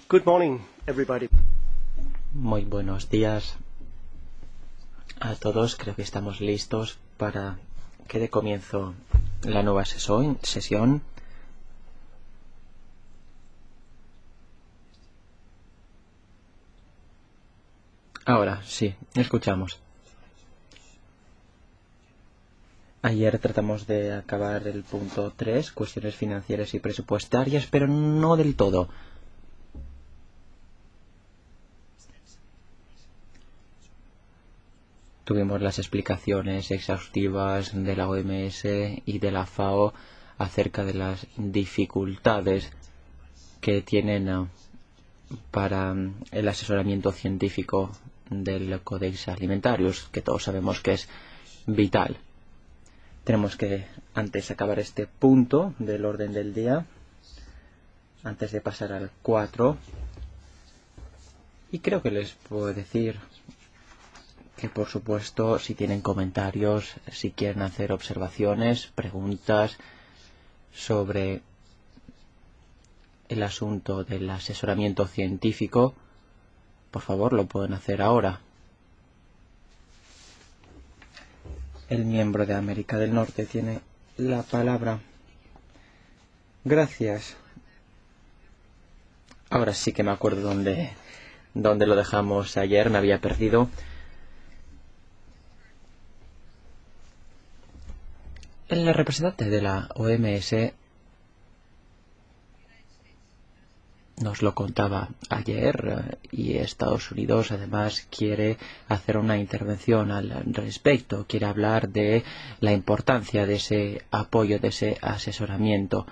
Good morning, everybody. Muy buenos días a todos. Creo que estamos listos para que dé comienzo la nueva sesión. Ahora sí, escuchamos. Ayer tratamos de acabar el punto 3, cuestiones financieras y presupuestarias, pero no del todo. Tuvimos las explicaciones exhaustivas de la OMS y de la FAO acerca de las dificultades que tienen para el asesoramiento científico del Codex Alimentarius, que todos sabemos que es vital. Tenemos que antes acabar este punto del orden del día, antes de pasar al 4. Y creo que les puedo decir que, por supuesto, si tienen comentarios, si quieren hacer observaciones, preguntas sobre el asunto del asesoramiento científico, por favor, lo pueden hacer ahora. El miembro de América del Norte tiene la palabra. Gracias. Ahora sí que me acuerdo dónde lo dejamos ayer, me había perdido. El representante de la OMS nos lo contaba ayer y Estados Unidos además quiere hacer una intervención al respecto, quiere hablar de la importancia de ese apoyo, de ese asesoramiento.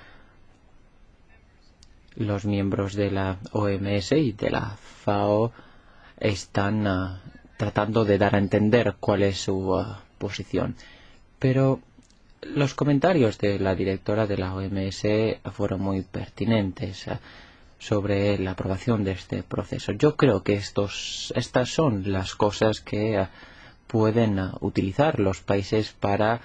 Los miembros de la OMS y de la FAO están tratando de dar a entender cuál es su posición. Pero los comentarios de la directora de la OMS fueron muy pertinentes sobre la aprobación de este proceso. Yo creo que estas son las cosas que pueden utilizar los países para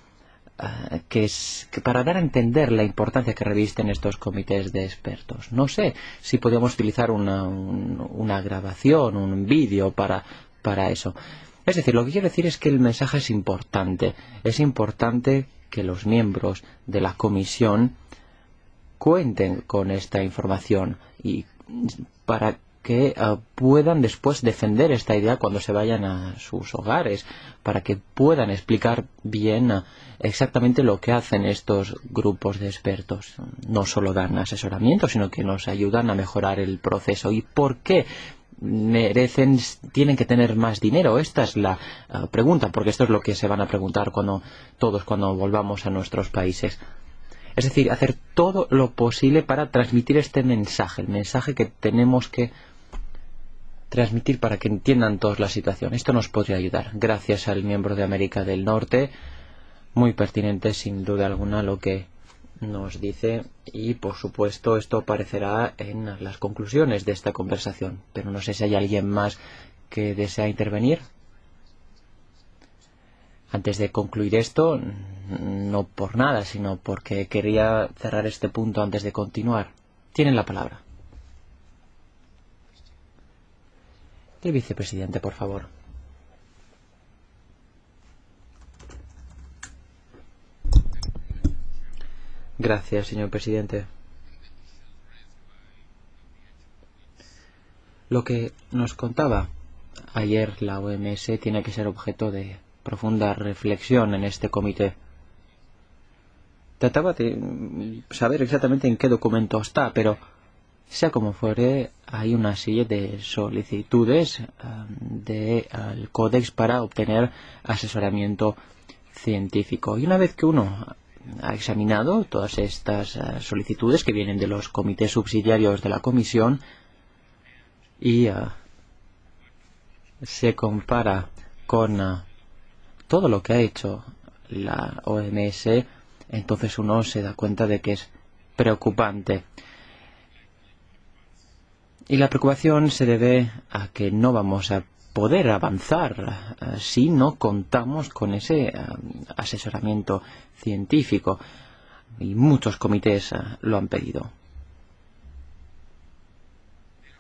para dar a entender la importancia que revisten estos comités de expertos. No sé si podemos utilizar una grabación, un vídeo para eso. Es decir, lo que quiero decir es que el mensaje es importante. Es importante que los miembros de la comisión cuenten con esta información y para que puedan después defender esta idea cuando se vayan a sus hogares, para que puedan explicar bien exactamente lo que hacen estos grupos de expertos. No solo dan asesoramiento, sino que nos ayudan a mejorar el proceso. ¿Y por qué tienen que tener más dinero? Esta es la pregunta, porque esto es lo que se van a preguntar cuando volvamos a nuestros países. Es decir, hacer todo lo posible para transmitir este mensaje, el mensaje que tenemos que transmitir para que entiendan todos la situación. Esto nos podría ayudar. Gracias al miembro de América del Norte, muy pertinente sin duda alguna lo que nos dice y por supuesto esto aparecerá en las conclusiones de esta conversación. Pero no sé si hay alguien más que desea intervenir. Antes de concluir esto, no por nada, sino porque quería cerrar este punto antes de continuar. Tienen la palabra. El vicepresidente, por favor. Gracias, señor presidente. Lo que nos contaba ayer la OMS tiene que ser objeto de profunda reflexión en este comité. Trataba de saber exactamente en qué documento está, pero sea como fuere, hay una serie de solicitudes del Códex para obtener asesoramiento científico. Y una vez que uno ha examinado todas estas solicitudes que vienen de los comités subsidiarios de la Comisión y se compara con todo lo que ha hecho la OMS, entonces uno se da cuenta de que es preocupante. Y la preocupación se debe a que no vamos a poder avanzar si no contamos con ese asesoramiento científico. Y muchos comités lo han pedido.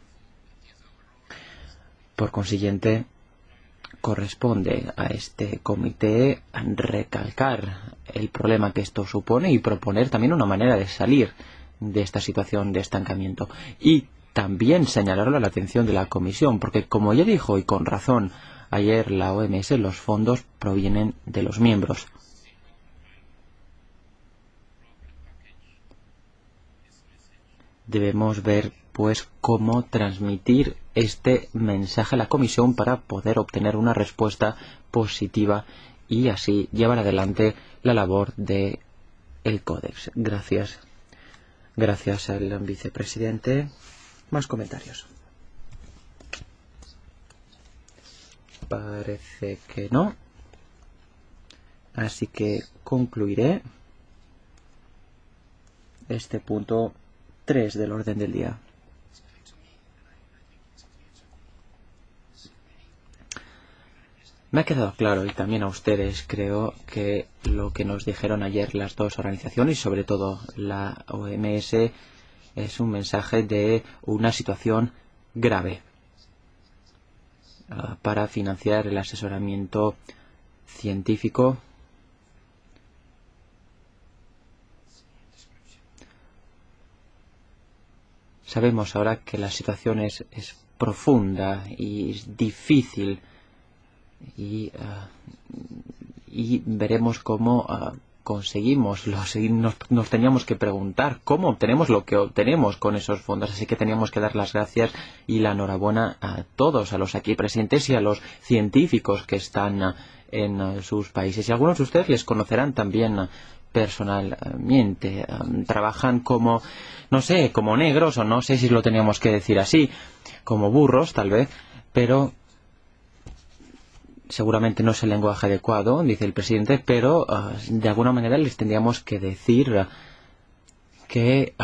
Por consiguiente, corresponde a este comité recalcar el problema que esto supone y proponer también una manera de salir de esta situación de estancamiento. Y también señalarlo a la atención de la Comisión, porque como ya dijo y con razón ayer la OMS, los fondos provienen de los miembros. Debemos ver, pues, cómo transmitir este mensaje a la Comisión para poder obtener una respuesta positiva y así llevar adelante la labor de el Códex. Gracias. Gracias al vicepresidente. Más comentarios. Parece que no. Así que concluiré este punto 3 del orden del día. Me ha quedado claro, y también a ustedes, creo, que lo que nos dijeron ayer las dos organizaciones, y sobre todo la OMS, es un mensaje de una situación grave para financiar el asesoramiento científico Sabemos ahora que la situación es profunda y es difícil y veremos cómo conseguimos. Nos teníamos que preguntar cómo obtenemos lo que obtenemos con esos fondos. Así que teníamos que dar las gracias y la enhorabuena a todos, a los aquí presentes y a los científicos que están en sus países. Y algunos de ustedes les conocerán también personalmente. Trabajan como, no sé, como negros, o no sé si lo teníamos que decir así, como burros tal vez, pero seguramente no es el lenguaje adecuado, dice el presidente, pero de alguna manera les tendríamos que decir que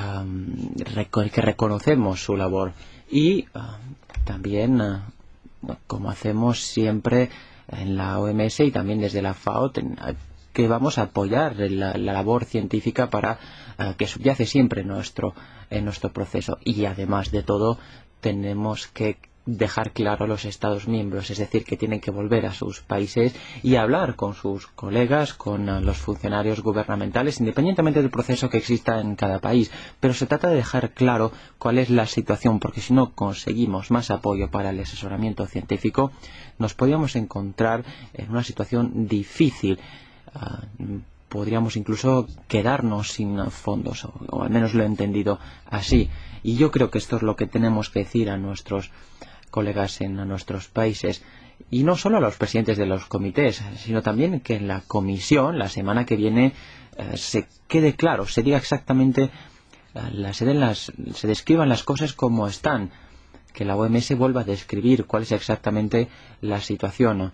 reconocemos su labor y también, como hacemos siempre en la OMS y también desde la FAO, que vamos a apoyar la labor científica para que subyace siempre en nuestro proceso. Y además de todo, tenemos que dejar claro a los Estados miembros, es decir, que tienen que volver a sus países y hablar con sus colegas, con los funcionarios gubernamentales, independientemente del proceso que exista en cada país. Pero se trata de dejar claro cuál es la situación, porque si no conseguimos más apoyo para el asesoramiento científico, nos podríamos encontrar en una situación difícil. Podríamos incluso quedarnos sin fondos, o al menos lo he entendido así. Y yo creo que esto es lo que tenemos que decir a nuestros colegas en nuestros países, y no solo a los presidentes de los comités, sino también que en la comisión la semana que viene se quede claro, se diga exactamente, se describan las cosas como están, que la OMS vuelva a describir cuál es exactamente la situación,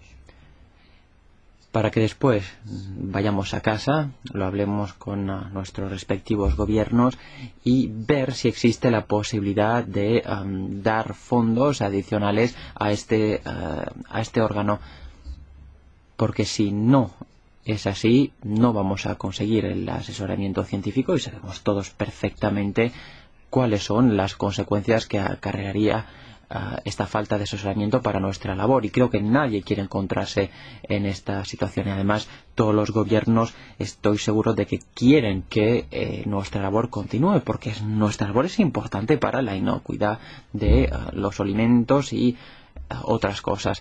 para que después vayamos a casa, lo hablemos con nuestros respectivos gobiernos y ver si existe la posibilidad de dar fondos adicionales a este órgano, porque si no es así, no vamos a conseguir el asesoramiento científico y sabemos todos perfectamente cuáles son las consecuencias que acarrearía esta falta de asesoramiento para nuestra labor, y creo que nadie quiere encontrarse en esta situación. Y además todos los gobiernos, estoy seguro de que quieren que nuestra labor continúe, porque nuestra labor es importante para la inocuidad de los alimentos y otras cosas.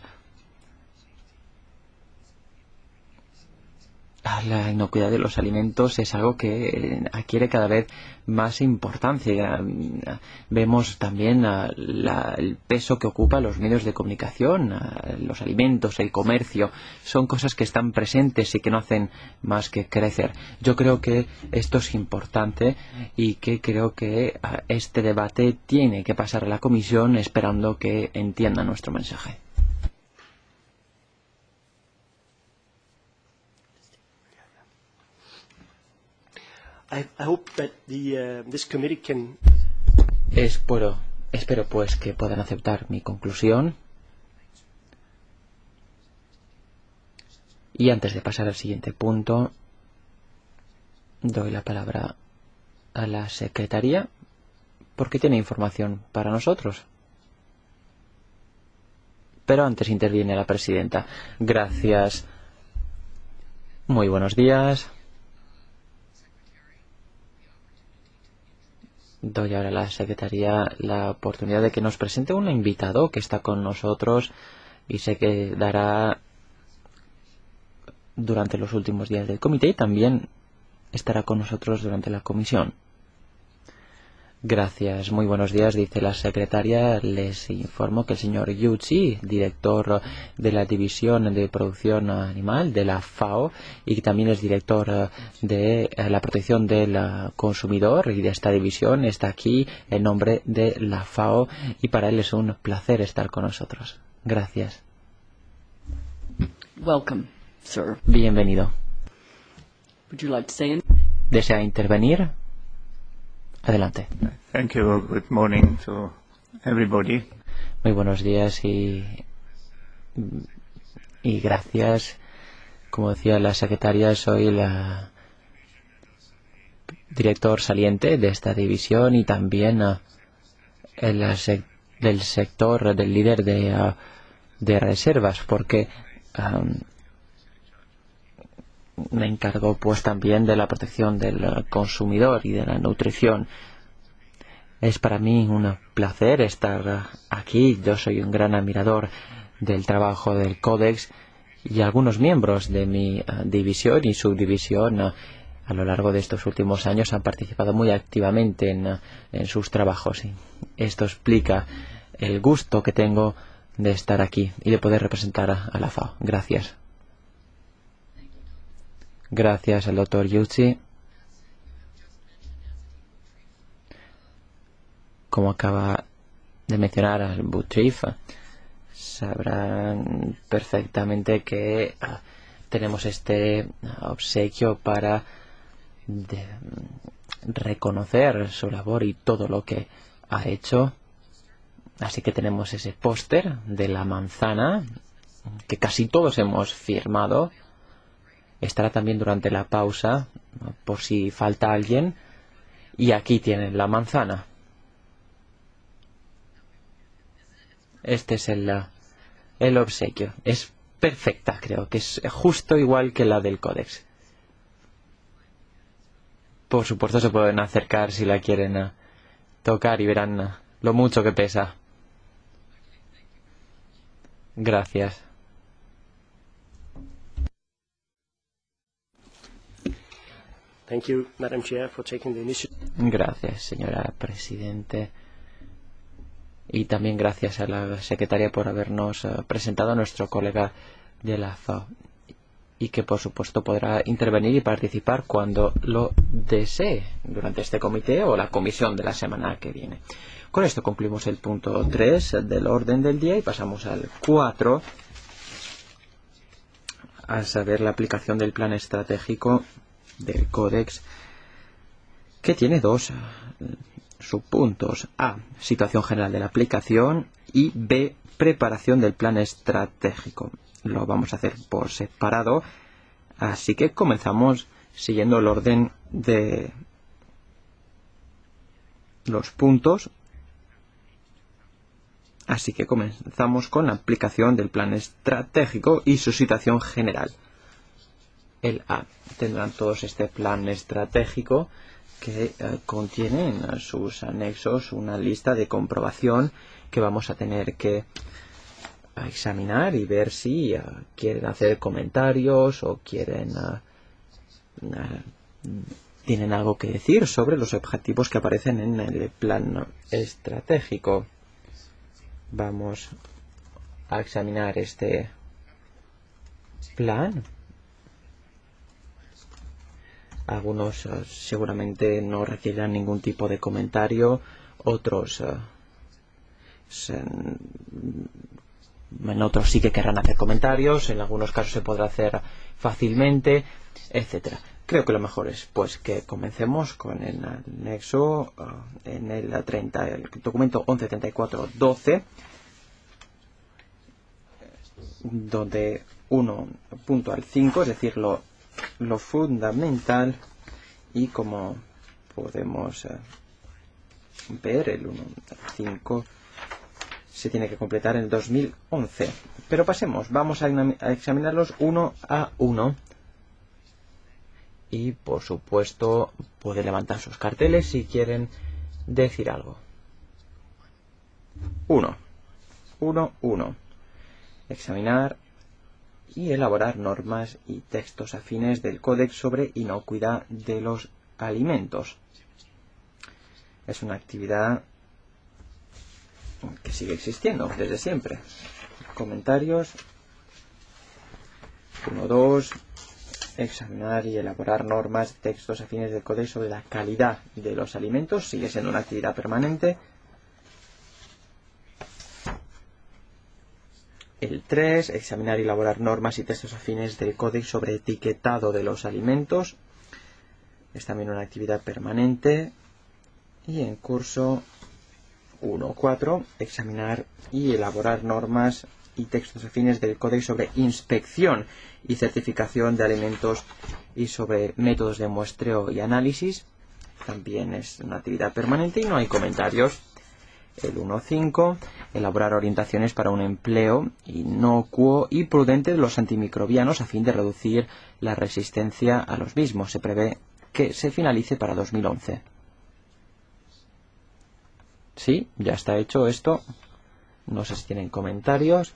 La inocuidad de los alimentos es algo que adquiere cada vez más importancia. Vemos también el peso que ocupan los medios de comunicación, los alimentos, el comercio. Son cosas que están presentes y que no hacen más que crecer. Yo creo que esto es importante y que creo que este debate tiene que pasar a la Comisión, esperando que entienda nuestro mensaje. I hope that this committee can. Espero pues que puedan aceptar mi conclusión. Y antes de pasar al siguiente punto, doy la palabra a la secretaría porque tiene información para nosotros. pero antes interviene la presidenta. Gracias. Muy buenos días. Doy ahora a la secretaría la oportunidad de que nos presente un invitado que está con nosotros y se quedará durante los últimos días del comité y también estará con nosotros durante la comisión. Gracias, muy buenos días, dice la secretaria. Les informo que el señor Yuchi, director de la División de Producción Animal de la FAO y que también es director de la protección del consumidor y de esta división, está aquí en nombre de la FAO y para él es un placer estar con nosotros. Gracias. Welcome, sir. Bienvenido. Would you like to say anything? ¿Desea intervenir? Adelante. Thank you. Good morning to everybody. Muy buenos días y gracias. Como decía la secretaria, soy la director saliente de esta división y también del sector, del líder de reservas, porque me encargo pues también de la protección del consumidor y de la nutrición. Es para mí un placer estar aquí. Yo soy un gran admirador del trabajo del Codex y algunos miembros de mi división y subdivisión a lo largo de estos últimos años han participado muy activamente en sus trabajos. Y esto explica el gusto que tengo de estar aquí y de poder representar a la FAO. Gracias. Gracias al doctor Yuchi. Como acaba de mencionar al Butrif, sabrán perfectamente que tenemos este obsequio para reconocer su labor y todo lo que ha hecho. Así que tenemos ese póster de la manzana que casi todos hemos firmado. Estará también durante la pausa, por si falta alguien. Y aquí tienen la manzana. Este es el obsequio. Es perfecta, creo, que es justo igual que la del Codex. Por supuesto se pueden acercar si la quieren tocar y verán lo mucho que pesa. Gracias. Thank you, Madam Chair, for taking the initiative. Gracias, señora Presidente. Y también gracias a la secretaria por habernos presentado a nuestro colega de la FAO. Y que, por supuesto, podrá intervenir y participar cuando lo desee durante este comité o la comisión de la semana que viene. Con esto concluimos el punto 3 del orden del día y pasamos al 4, a saber la aplicación del plan estratégico del Codex, que tiene dos subpuntos: A, situación general de la aplicación, y B, preparación del plan estratégico. Lo vamos a hacer por separado, así que comenzamos siguiendo el orden de los puntos. Así que comenzamos con la aplicación del plan estratégico y su situación general. El A. Tendrán todos este plan estratégico que contiene en sus anexos una lista de comprobación que vamos a tener que examinar y ver si quieren hacer comentarios o tienen algo que decir sobre los objetivos que aparecen en el plan estratégico. Vamos a examinar este plan. Algunos seguramente no requieran ningún tipo de comentario, otros en otros sí que querrán hacer comentarios, en algunos casos se podrá hacer fácilmente, etcétera. Creo que lo mejor es pues que comencemos con el anexo en el documento 1134-12, donde 1.5, es decir, lo fundamental, y como podemos ver, el 1.5 se tiene que completar en 2011. Pero pasemos, vamos a examinarlos uno a uno. Y, por supuesto, pueden levantar sus carteles si quieren decir algo. 1. Examinar y elaborar normas y textos afines del Códex sobre inocuidad de los alimentos. Es una actividad que sigue existiendo desde siempre. Comentarios. 1, 2. Examinar y elaborar normas, textos afines del Códex sobre la calidad de los alimentos. Sigue siendo una actividad permanente. El 3. Examinar y elaborar normas y textos afines del Códex sobre etiquetado de los alimentos. Es también una actividad permanente. Y en curso 1.4. Examinar y elaborar normas y textos afines del Códex sobre inspección y certificación de alimentos y sobre métodos de muestreo y análisis. También es una actividad permanente y no hay comentarios. El 1.5. Elaborar orientaciones para un empleo inocuo y prudente de los antimicrobianos a fin de reducir la resistencia a los mismos. Se prevé que se finalice para 2011. Sí, ya está hecho esto. No sé si tienen comentarios.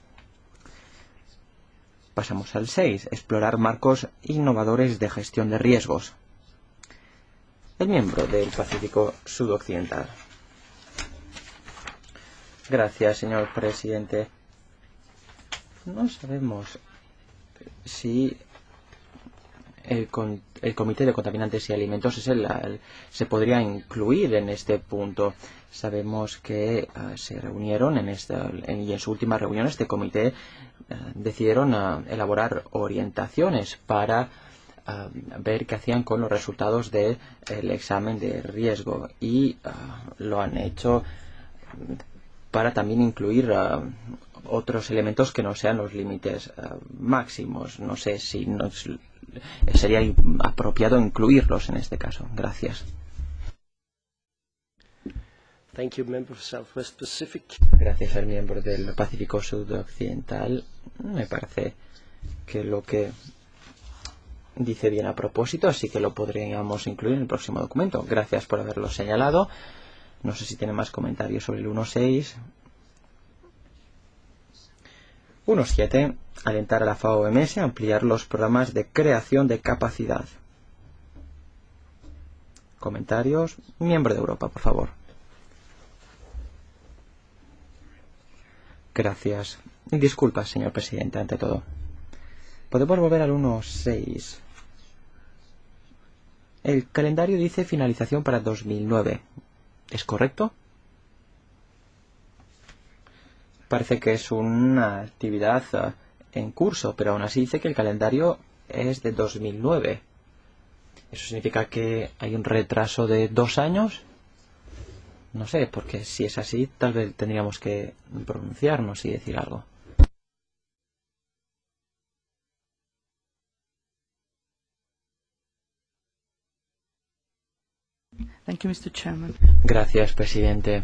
Pasamos al 6. Explorar marcos innovadores de gestión de riesgos. El miembro del Pacífico Sudoccidental. Gracias, señor presidente. No sabemos si el Comité de Contaminantes y Alimentos se podría incluir en este punto. Sabemos que se reunieron y en su última reunión este comité decidieron elaborar orientaciones para ver qué hacían con los resultados del examen de riesgo y lo han hecho para también incluir otros elementos que no sean los límites máximos. No sé si sería apropiado incluirlos en este caso. Gracias. Thank you, member of Southwest Pacific. Gracias al miembro del Pacífico Sudoccidental. Me parece que lo que dice bien a propósito, así que lo podríamos incluir en el próximo documento. Gracias por haberlo señalado. No sé si tiene más comentarios sobre el 1.6. 1.7. Alentar a la FAO-OMS a ampliar los programas de creación de capacidad. Comentarios. Miembro de Europa, por favor. Gracias. Disculpa, señor presidente, ante todo. Podemos volver al 1.6. El calendario dice finalización para 2009. ¿Es correcto? Parece que es una actividad en curso, pero aún así dice que el calendario es de 2009. ¿Eso significa que hay un retraso de 2 años? No sé, porque si es así, tal vez tendríamos que pronunciarnos y decir algo. Thank you, Mr. Chairman. Gracias, presidente.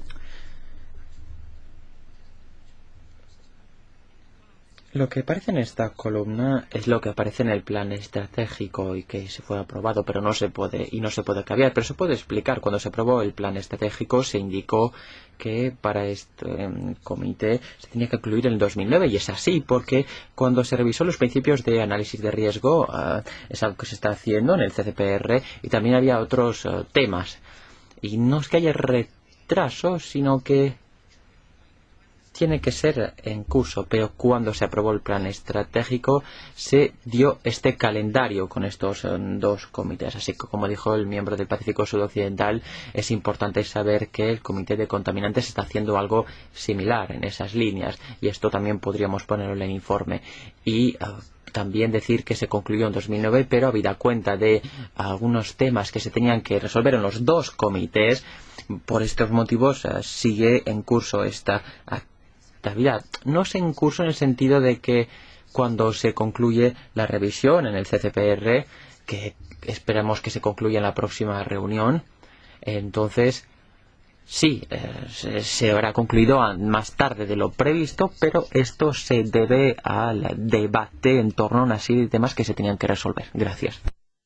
Lo que aparece en esta columna es lo que aparece en el plan estratégico y que se fue aprobado, pero no se puede cambiar. Pero se puede explicar. Cuando se aprobó el plan estratégico se indicó que para este comité se tenía que incluir en el 2009 y es así porque cuando se revisó los principios de análisis de riesgo es algo que se está haciendo en el CCPR y también había otros temas. Y no es que haya retraso, sino que tiene que ser en curso, pero cuando se aprobó el plan estratégico se dio este calendario con estos 2 comités. Así que, como dijo el miembro del Pacífico Sudoccidental, es importante saber que el Comité de Contaminantes está haciendo algo similar en esas líneas y esto también podríamos ponerlo en el informe. Y también decir que se concluyó en 2009, pero habida cuenta de algunos temas que se tenían que resolver en los 2 comités, por estos motivos sigue en curso esta actividad. No es en curso en el sentido de que cuando se concluye la revisión en el CCPR, que esperamos que se concluya en la próxima reunión, entonces Sí, se habrá concluido más tarde de lo previsto, pero esto se debe al debate en torno a una serie de temas que se tenían que resolver. Gracias.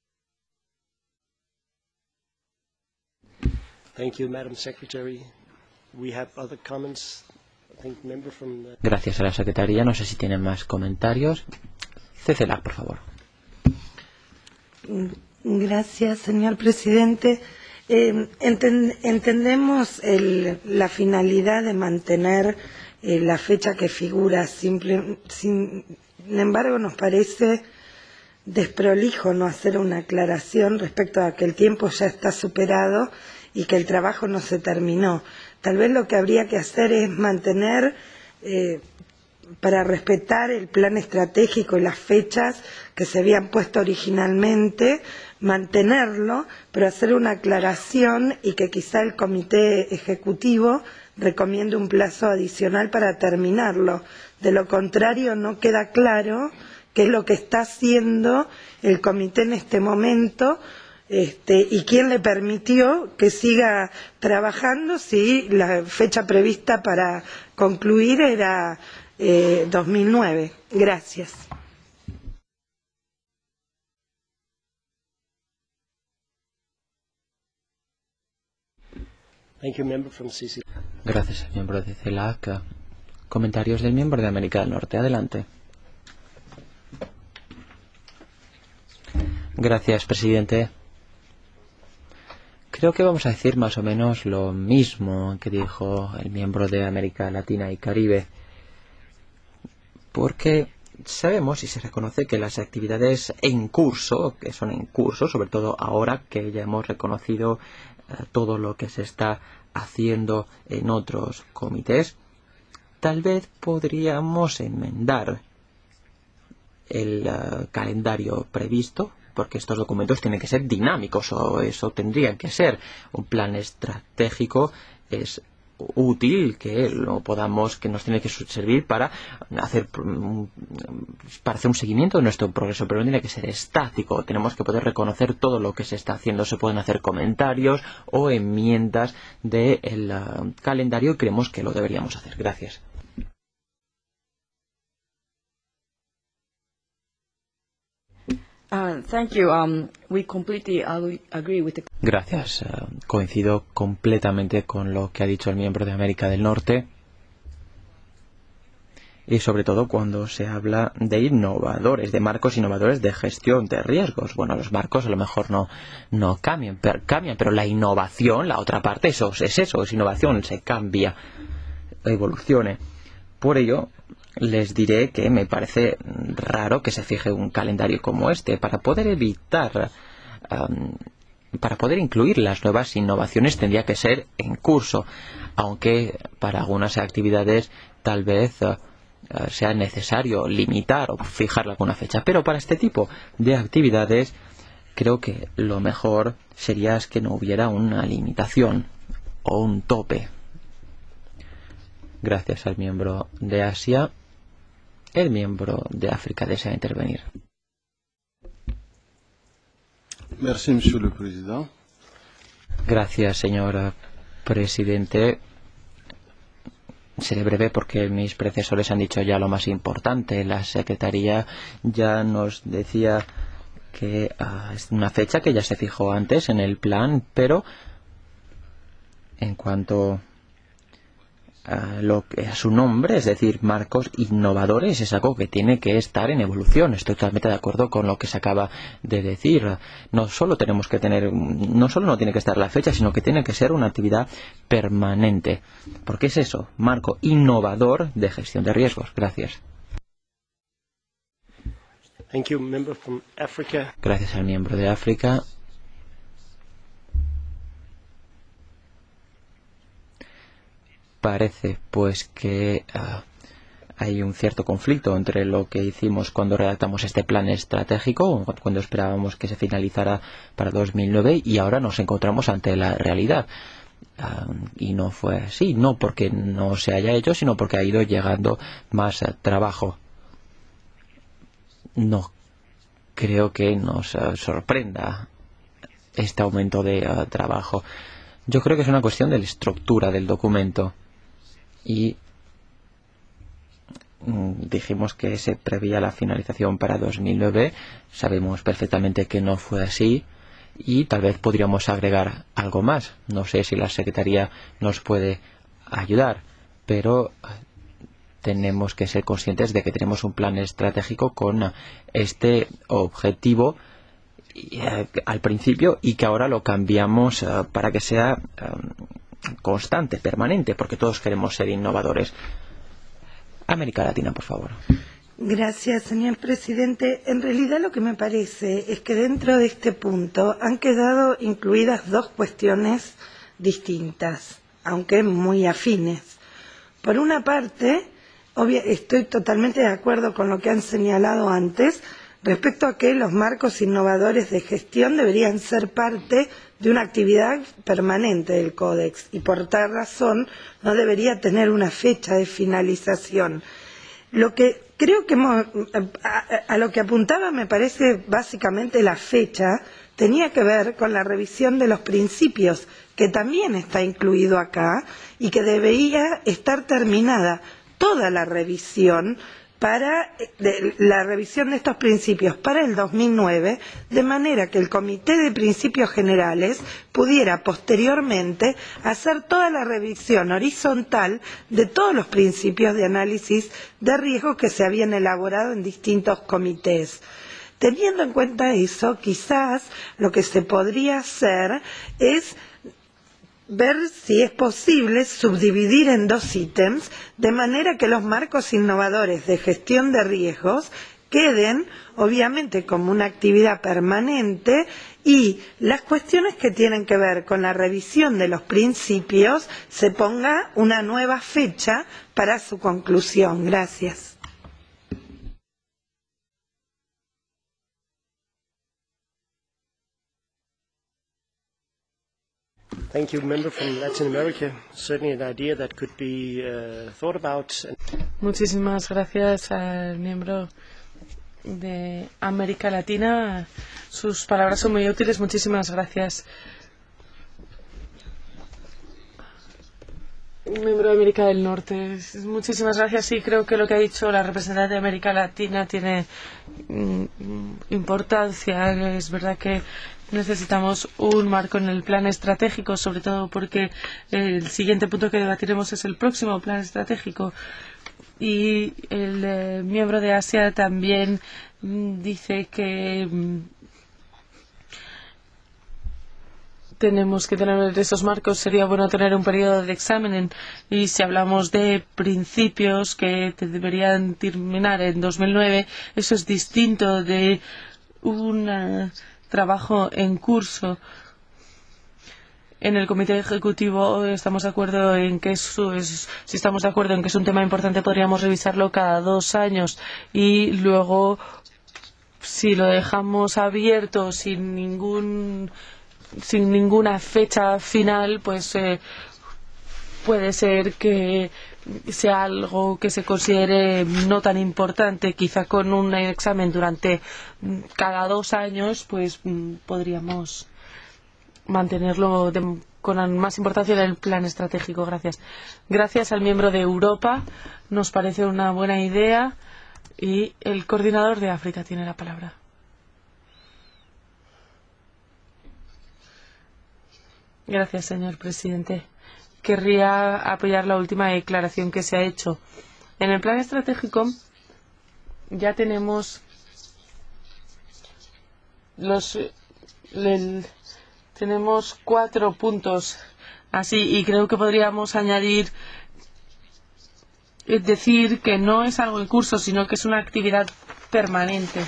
Thank you, Madam Secretary. We have other comments. I think member from the... Gracias a la Secretaría. No sé si tienen más comentarios. Cecelar, por favor. Gracias, señor presidente. Entendemos la finalidad de mantener la fecha que figura. Sin embargo, nos parece desprolijo no hacer una aclaración respecto a que el tiempo ya está superado y que el trabajo no se terminó. Tal vez lo que habría que hacer es mantener, para respetar el plan estratégico y las fechas que se habían puesto originalmente, mantenerlo, pero hacer una aclaración y que quizá el comité ejecutivo recomiende un plazo adicional para terminarlo. De lo contrario, no queda claro qué es lo que está haciendo el comité en este momento y quién le permitió que siga trabajando si la fecha prevista para concluir era 2009. Gracias. Thank you, member from CC. Gracias, miembro de CELAC. Comentarios del miembro de América del Norte. Adelante. Gracias, presidente. Creo que vamos a decir más o menos lo mismo que dijo el miembro de América Latina y Caribe. Porque sabemos y se reconoce que las actividades en curso, que son en curso, sobre todo ahora que ya hemos reconocido todo lo que se está haciendo en otros comités, tal vez podríamos enmendar el calendario previsto, porque estos documentos tienen que ser dinámicos, o eso tendría que ser. Un plan estratégico es útil que lo podamos, que nos tiene que servir para hacer un seguimiento de nuestro progreso, pero no tiene que ser estático. Tenemos que poder reconocer todo lo que se está haciendo. Se pueden hacer comentarios o enmiendas del calendario y creemos que lo deberíamos hacer. Gracias. Thank you. We completely agree with the... Gracias. Coincido completamente con lo que ha dicho el miembro de América del Norte. Y sobre todo cuando se habla de innovadores, de marcos innovadores de gestión de riesgos. Bueno, los marcos a lo mejor no cambian, pero la innovación, la otra parte, es innovación, se cambia, evolucione. Por ello, les diré que me parece raro que se fije un calendario como este para poder evitar, para poder incluir las nuevas innovaciones tendría que ser en curso, aunque para algunas actividades tal vez sea necesario limitar o fijar alguna fecha, pero para este tipo de actividades creo que lo mejor sería que no hubiera una limitación o un tope. Gracias al miembro de Asia. El miembro de África desea intervenir. Merci, Monsieur le Président. Gracias, señor presidente. Seré breve porque mis predecesores han dicho ya lo más importante. La Secretaría ya nos decía que es una fecha que ya se fijó antes en el plan, pero en cuanto a su nombre, es decir, marcos innovadores, es algo que tiene que estar en evolución. Estoy totalmente de acuerdo con lo que se acaba de decir. No solo no tiene que estar la fecha, sino que tiene que ser una actividad permanente. ¿Por qué es eso? Marco innovador de gestión de riesgos. Gracias. Thank you, member from Africa. Gracias al miembro de África. Parece pues que hay un cierto conflicto entre lo que hicimos cuando redactamos este plan estratégico, cuando esperábamos que se finalizara para 2009, y ahora nos encontramos ante la realidad. Y no fue así, no porque no se haya hecho, sino porque ha ido llegando más trabajo. No creo que nos sorprenda este aumento de trabajo. Yo creo que es una cuestión de la estructura del documento. Y dijimos que se preveía la finalización para 2009. Sabemos perfectamente que no fue así. Y tal vez podríamos agregar algo más. No sé si la Secretaría nos puede ayudar, pero tenemos que ser conscientes de que tenemos un plan estratégico con este objetivo al principio y que ahora lo cambiamos para que sea constante, permanente, porque todos queremos ser innovadores. América Latina, por favor. Gracias, señor presidente. En realidad lo que me parece es que dentro de este punto han quedado incluidas dos cuestiones distintas, aunque muy afines. Por una parte, estoy totalmente de acuerdo con lo que han señalado antes respecto a que los marcos innovadores de gestión deberían ser parte de una actividad permanente del Códex y por tal razón no debería tener una fecha de finalización. Lo que creo que a lo que apuntaba me parece básicamente la fecha tenía que ver con la revisión de los principios, que también está incluido acá y que debería estar terminada toda la revisión la revisión de estos principios para el 2009, de manera que el Comité de Principios Generales pudiera posteriormente hacer toda la revisión horizontal de todos los principios de análisis de riesgo que se habían elaborado en distintos comités. Teniendo en cuenta eso, quizás lo que se podría hacer es ver si es posible subdividir en dos ítems, de manera que los marcos innovadores de gestión de riesgos queden, obviamente, como una actividad permanente y las cuestiones que tienen que ver con la revisión de los principios se ponga una nueva fecha para su conclusión. Gracias. Thank you, member from Latin America. Certainly an idea that could be thought about. Muchísimas gracias al miembro de América Latina. Sus palabras son muy útiles. Muchísimas gracias. Miembro de América del Norte. Muchísimas gracias. Sí, creo que lo que ha dicho la representante de América Latina tiene importancia. Es verdad que necesitamos un marco en el plan estratégico, sobre todo porque el siguiente punto que debatiremos es el próximo plan estratégico. Y el miembro de Asia también dice que tenemos que tener esos marcos. Sería bueno tener un periodo de examen y si hablamos de principios que deberían terminar en 2009, eso es distinto de un trabajo en curso. En el comité ejecutivo estamos de acuerdo en que si estamos de acuerdo en que es un tema importante, podríamos revisarlo cada 2 años y luego, si lo dejamos abierto sin ninguna fecha final, pues puede ser que sea algo que se considere no tan importante. Quizá con un examen durante cada 2 años, pues podríamos mantenerlo con más importancia en el plan estratégico. Gracias. Gracias al miembro de Europa. Nos parece una buena idea. Y el coordinador de África tiene la palabra. Gracias, señor presidente. Querría apoyar la última declaración que se ha hecho. En el plan estratégico ya tenemos tenemos 4 puntos así y creo que podríamos añadir, es decir, que no es algo en curso, sino que es una actividad permanente.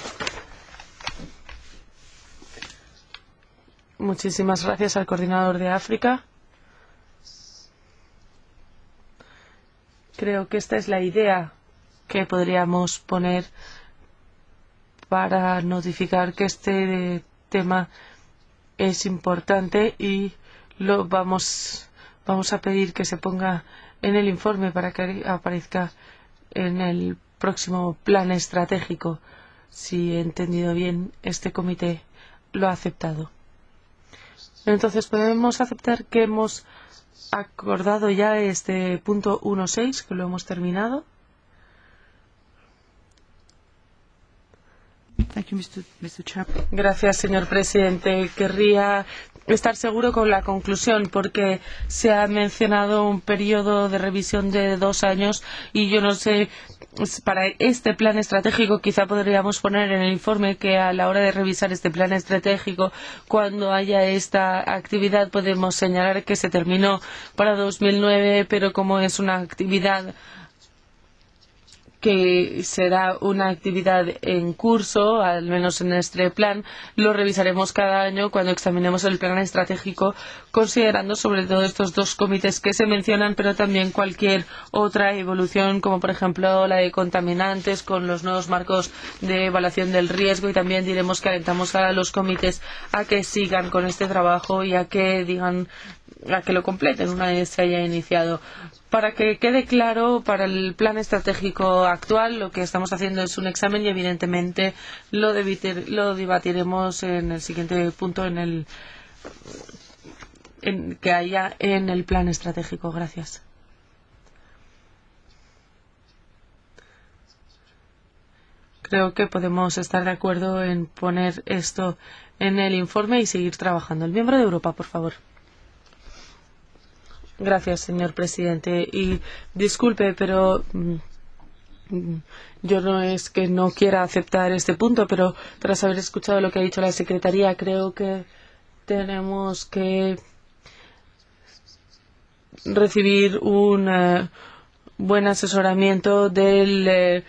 Muchísimas gracias al coordinador de África. Creo que esta es la idea que podríamos poner para notificar que este tema es importante y lo vamos a pedir que se ponga en el informe para que aparezca en el próximo plan estratégico. Si he entendido bien, este comité lo ha aceptado. Entonces, ¿podemos aceptar que hemos acordado ya este punto 1.6, que lo hemos terminado? Gracias, señor presidente. Querría estar seguro con la conclusión, porque se ha mencionado un periodo de revisión de 2 años y yo no sé, para este plan estratégico quizá podríamos poner en el informe que a la hora de revisar este plan estratégico, cuando haya esta actividad, podemos señalar que se terminó para 2009, pero como es una actividad que será una actividad en curso, al menos en este plan, lo revisaremos cada año cuando examinemos el plan estratégico, considerando sobre todo estos 2 comités que se mencionan, pero también cualquier otra evolución, como por ejemplo la de contaminantes, con los nuevos marcos de evaluación del riesgo, y también diremos que alentamos a los comités a que sigan con este trabajo y a que lo completen una vez se haya iniciado. Para que quede claro, para el plan estratégico actual lo que estamos haciendo es un examen y evidentemente lo debatiremos en el siguiente punto que haya en el plan estratégico. Gracias. Creo que podemos estar de acuerdo en poner esto en el informe y seguir trabajando. El miembro de Europa, por favor. Gracias, señor presidente. Y disculpe, pero yo no es que no quiera aceptar este punto, pero tras haber escuchado lo que ha dicho la Secretaría, creo que tenemos que recibir un buen asesoramiento de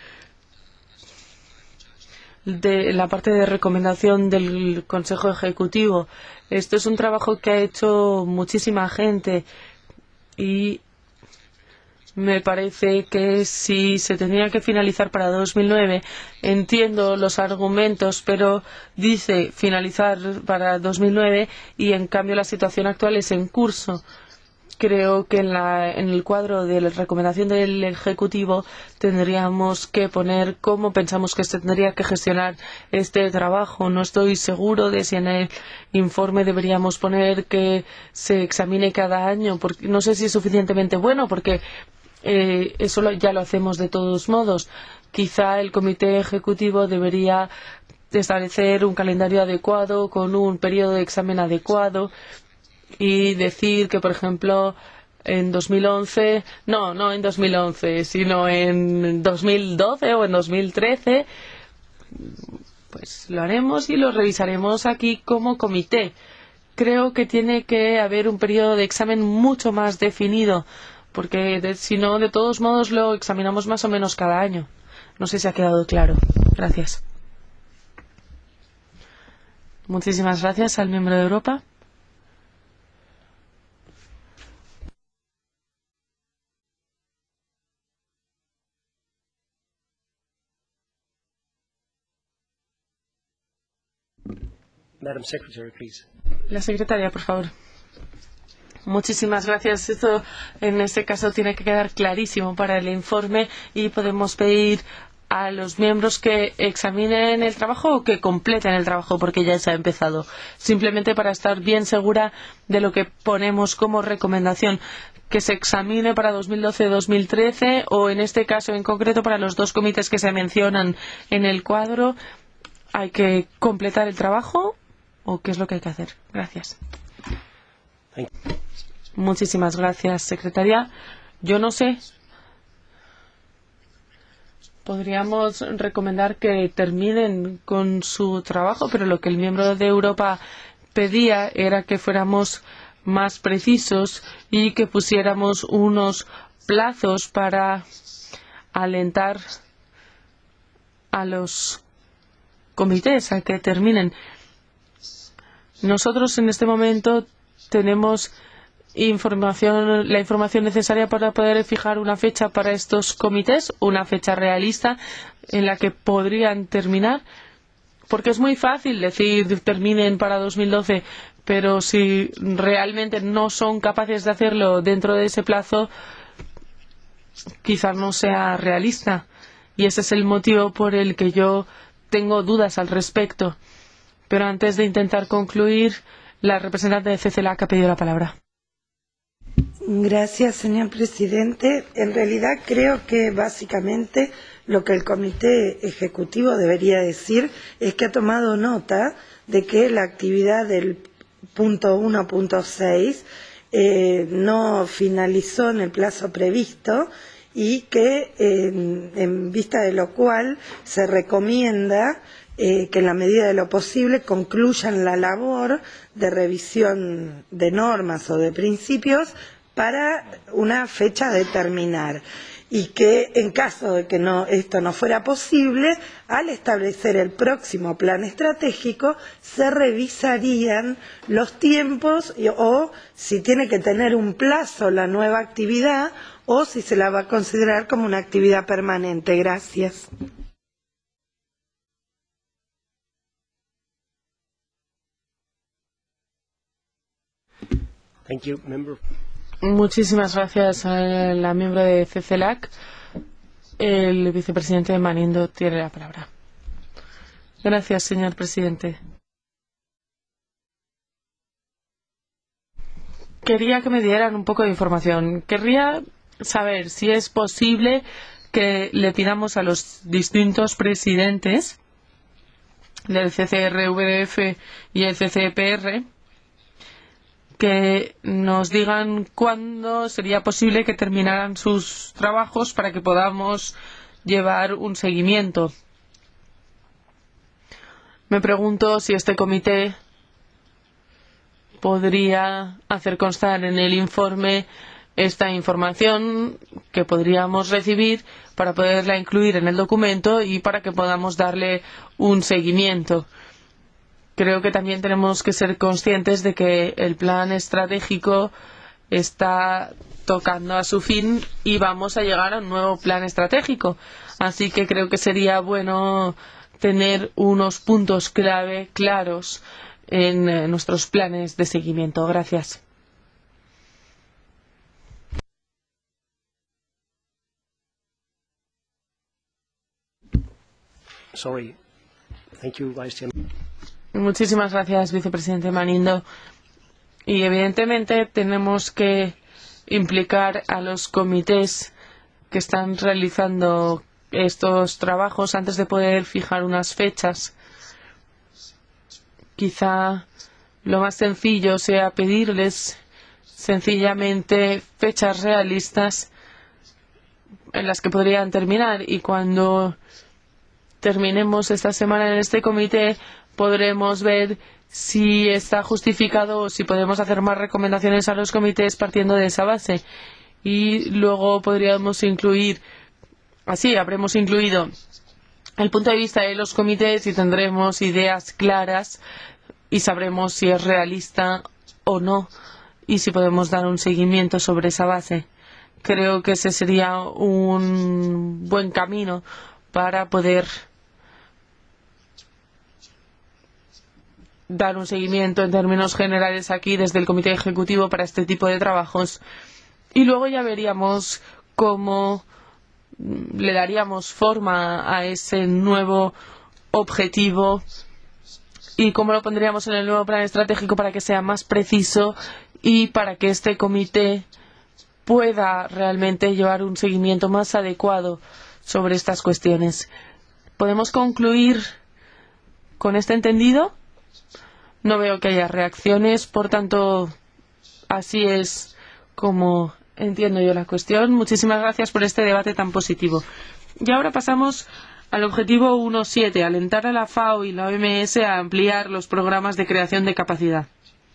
la parte de recomendación del Consejo Ejecutivo. Esto es un trabajo que ha hecho muchísima gente y me parece que si se tenía que finalizar para 2009, entiendo los argumentos, pero dice finalizar para 2009 y en cambio la situación actual es en curso. Creo que en el cuadro de la recomendación del Ejecutivo tendríamos que poner cómo pensamos que se tendría que gestionar este trabajo. No estoy seguro de si en el informe deberíamos poner que se examine cada año, porque no sé si es suficientemente bueno, porque eso ya lo hacemos de todos modos. Quizá el Comité Ejecutivo debería establecer un calendario adecuado, con un periodo de examen adecuado, y decir que, por ejemplo, en 2011, no en 2011, sino en 2012 o en 2013, pues lo haremos y lo revisaremos aquí como comité. Creo que tiene que haber un periodo de examen mucho más definido, porque si no, de todos modos lo examinamos más o menos cada año. No sé si ha quedado claro. Gracias. Muchísimas gracias al miembro de Europa. Madam Secretary, please. La secretaria, por favor. Muchísimas gracias. Esto en este caso tiene que quedar clarísimo para el informe y podemos pedir a los miembros que examinen el trabajo o que completen el trabajo, porque ya se ha empezado. Simplemente para estar bien segura de lo que ponemos como recomendación, que se examine para 2012-2013 o en este caso en concreto para los 2 comités que se mencionan en el cuadro. ¿Hay que completar el trabajo o qué es lo que hay que hacer? Gracias. Muchísimas gracias, secretaria. Yo no sé. Podríamos recomendar que terminen con su trabajo, pero lo que el miembro de Europa pedía era que fuéramos más precisos y que pusiéramos unos plazos para alentar a los comités a que terminen. Nosotros en este momento tenemos la información necesaria para poder fijar una fecha para estos comités, una fecha realista en la que podrían terminar, porque es muy fácil decir terminen para 2012, pero si realmente no son capaces de hacerlo dentro de ese plazo, quizás no sea realista. Y ese es el motivo por el que yo tengo dudas al respecto. Pero antes de intentar concluir, La representante de CCLAC ha pedido la palabra. Gracias, señor presidente. En realidad creo que básicamente lo que el comité ejecutivo debería decir es que ha tomado nota de que la actividad del punto 1.6 no finalizó en el plazo previsto y que en vista de lo cual se recomienda que en la medida de lo posible concluyan la labor de revisión de normas o de principios para una fecha a determinar y que en caso de que esto no fuera posible, al establecer el próximo plan estratégico se revisarían los tiempos o si tiene que tener un plazo la nueva actividad o si se la va a considerar como una actividad permanente. Gracias. Thank you, member. Muchísimas gracias a la miembro de CCLAC. El vicepresidente Manindo tiene la palabra. Gracias, señor presidente. Quería que me dieran un poco de información. Querría saber si es posible que le pidamos a los distintos presidentes del CCRVF y el CCPR que nos digan cuándo sería posible que terminaran sus trabajos para que podamos llevar un seguimiento. Me pregunto si este comité podría hacer constar en el informe esta información que podríamos recibir para poderla incluir en el documento y para que podamos darle un seguimiento. Creo que también tenemos que ser conscientes de que el plan estratégico está tocando a su fin y vamos a llegar a un nuevo plan estratégico. Así que creo que sería bueno tener unos puntos clave claros en nuestros planes de seguimiento. Gracias. Sorry. Thank you, Vice Chairman. Muchísimas gracias, vicepresidente Manindo. Y evidentemente tenemos que implicar a los comités que están realizando estos trabajos antes de poder fijar unas fechas. Quizá lo más sencillo sea pedirles sencillamente fechas realistas en las que podrían terminar y cuando terminemos esta semana en este comité podremos ver si está justificado o si podemos hacer más recomendaciones a los comités partiendo de esa base. Y luego podríamos incluir, así habremos incluido el punto de vista de los comités y tendremos ideas claras y sabremos si es realista o no y si podemos dar un seguimiento sobre esa base. Creo que ese sería un buen camino para poder dar un seguimiento en términos generales aquí desde el Comité Ejecutivo para este tipo de trabajos y luego ya veríamos cómo le daríamos forma a ese nuevo objetivo y cómo lo pondríamos en el nuevo plan estratégico para que sea más preciso y para que este comité pueda realmente llevar un seguimiento más adecuado sobre estas cuestiones. ¿Podemos concluir con este entendido? No veo que haya reacciones, por tanto, así es como entiendo yo la cuestión. Muchísimas gracias por este debate tan positivo. Y ahora pasamos al objetivo 1.7, alentar a la FAO y la OMS a ampliar los programas de creación de capacidad.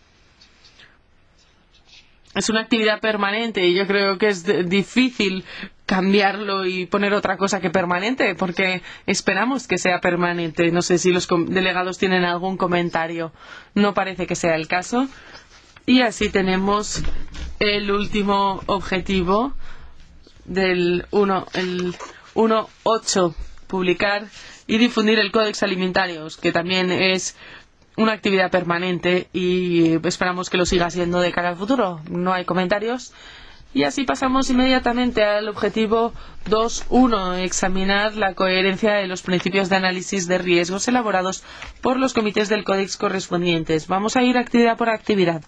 Es una actividad permanente y yo creo que es difícil cambiarlo y poner otra cosa que permanente, porque esperamos que sea permanente. No sé si los delegados tienen algún comentario. No parece que sea el caso. Y así tenemos el último objetivo del 1.8, publicar y difundir el Códex Alimentarios, que también es una actividad permanente y esperamos que lo siga siendo de cara al futuro. No hay comentarios. Y así pasamos inmediatamente al objetivo 2.1, examinar la coherencia de los principios de análisis de riesgos elaborados por los comités del Códex correspondientes. Vamos a ir actividad por actividad.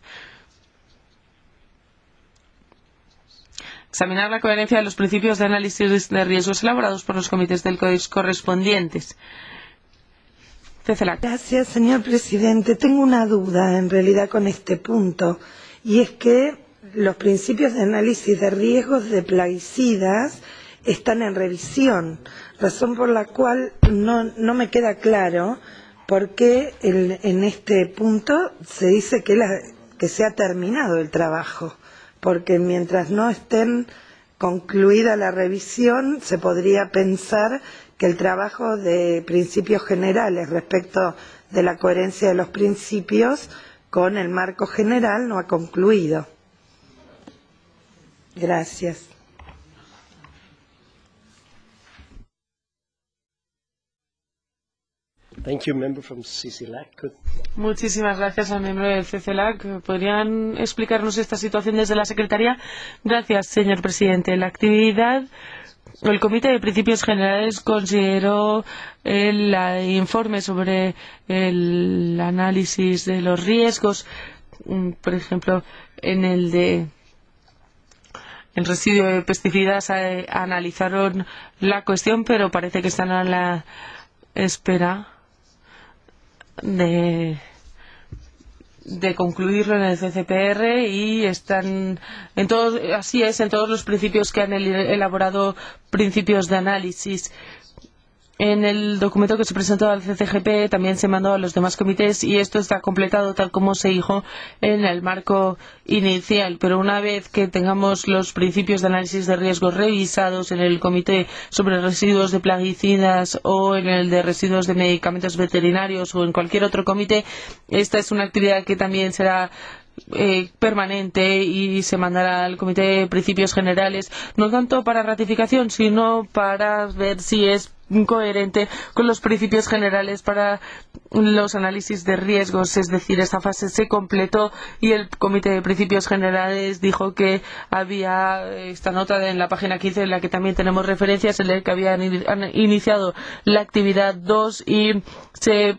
Examinar la coherencia de los principios de análisis de riesgos elaborados por los comités del Códex correspondientes. Cecelac. Gracias, señor presidente. Tengo una duda, en realidad, con este punto, y es que los principios de análisis de riesgos de plaguicidas están en revisión, razón por la cual no me queda claro por qué en este punto se dice que se ha terminado el trabajo, porque mientras no estén concluida la revisión se podría pensar que el trabajo de principios generales respecto de la coherencia de los principios con el marco general no ha concluido. Gracias. Thank you, member from CCLAC. Muchísimas gracias al miembro del CCLAC. ¿Podrían explicarnos esta situación desde la Secretaría? Gracias, señor presidente. La actividad, el Comité de Principios Generales consideró el informe sobre el análisis de los riesgos, por ejemplo, en el de el residuo de pesticidas, analizaron la cuestión, pero parece que están a la espera de concluirlo en el CCPR y están en todos, así es, en todos los principios que han elaborado principios de análisis. En el documento que se presentó al CCGP también se mandó a los demás comités y esto está completado tal como se dijo en el marco inicial. Pero una vez que tengamos los principios de análisis de riesgos revisados en el comité sobre residuos de plaguicidas o en el de residuos de medicamentos veterinarios o en cualquier otro comité, esta es una actividad que también será permanente y se mandará al Comité de Principios Generales, no tanto para ratificación, sino para ver si es coherente con los principios generales para los análisis de riesgos. Es decir, esta fase se completó y el Comité de Principios Generales dijo que había esta nota en la página 15 en la que también tenemos referencias en la que habían iniciado la actividad 2 y se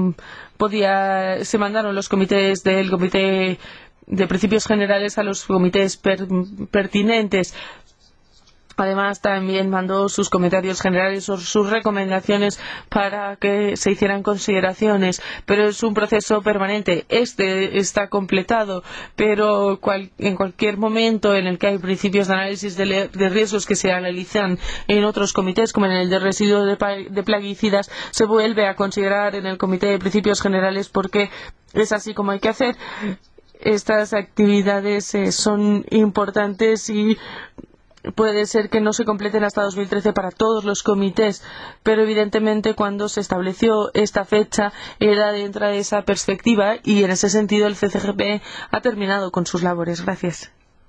mandaron los comités del Comité de Principios Generales a los comités pertinentes. Además, también mandó sus comentarios generales o sus recomendaciones para que se hicieran consideraciones, pero es un proceso permanente. Este está completado, pero en cualquier momento en el que hay principios de análisis de riesgos que se analizan en otros comités, como en el de residuos de plaguicidas, se vuelve a considerar en el Comité de Principios Generales porque es así como hay que hacer. Estas actividades son importantes y puede ser que no se completen hasta 2013 para todos los comités, pero evidentemente cuando se estableció esta fecha era dentro de esa perspectiva y en ese sentido el CCGP ha terminado con sus labores. Gracias.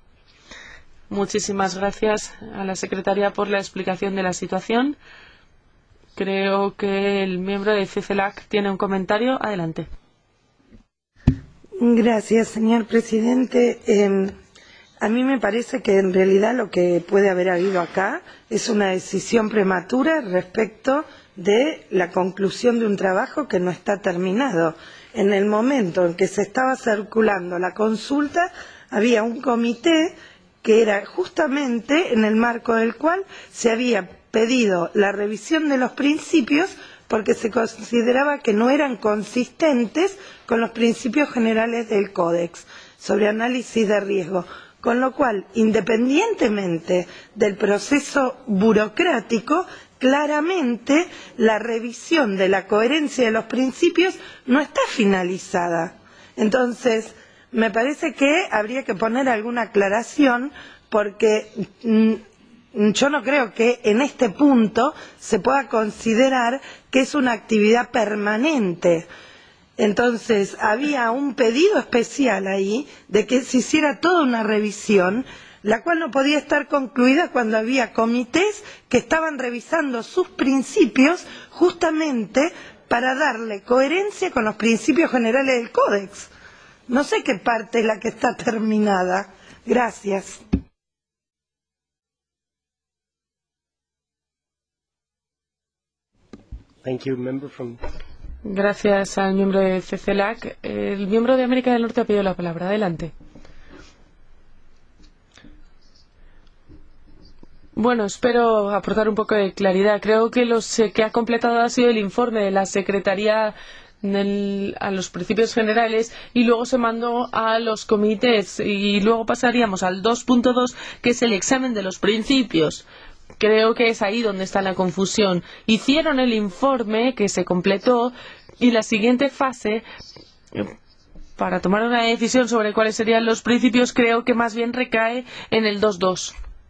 Muchísimas gracias a la Secretaría por la explicación de la situación. Creo que el miembro de CCLAC tiene un comentario. Adelante. Gracias, señor presidente. A mí me parece que en realidad lo que puede haber habido acá es una decisión prematura respecto de la conclusión de un trabajo que no está terminado. En el momento en que se estaba circulando la consulta, había un comité que era justamente en el marco del cual se había pedido la revisión de los principios porque se consideraba que no eran consistentes con los principios generales del Códex sobre análisis de riesgo. Con lo cual, independientemente del proceso burocrático, claramente la revisión de la coherencia de los principios no está finalizada. Entonces, me parece que habría que poner alguna aclaración porque yo no creo que en este punto se pueda considerar que es una actividad permanente. Entonces, había un pedido especial ahí de que se hiciera toda una revisión, la cual no podía estar concluida cuando había comités que estaban revisando sus principios justamente para darle coherencia con los principios generales del Códex. No sé qué parte es la que está terminada. Gracias. Thank you, member from... Gracias al miembro de CCLAC. El miembro de América del Norte ha pedido la palabra. Adelante. Bueno, espero aportar un poco de claridad. Creo que que ha completado ha sido el informe de la Secretaría a los principios generales y luego se mandó a los comités y luego pasaríamos al 2.2, que es el examen de los principios. Creo que es ahí donde está la confusión. Hicieron el informe que se completó y la siguiente fase para tomar una decisión sobre cuáles serían los principios creo que más bien recae en el 2.2.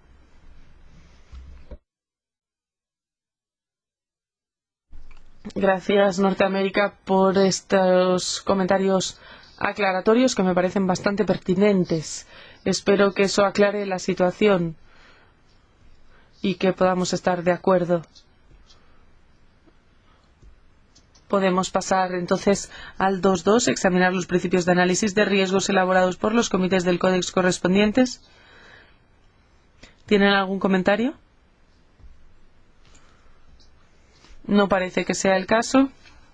Gracias, Norteamérica, por estos comentarios aclaratorios que me parecen bastante pertinentes. Espero que eso aclare la situación y que podamos estar de acuerdo. Podemos pasar entonces al 2.2, examinar los principios de análisis de riesgos elaborados por los comités del Códex correspondientes. ¿Tienen algún comentario? No parece que sea el caso.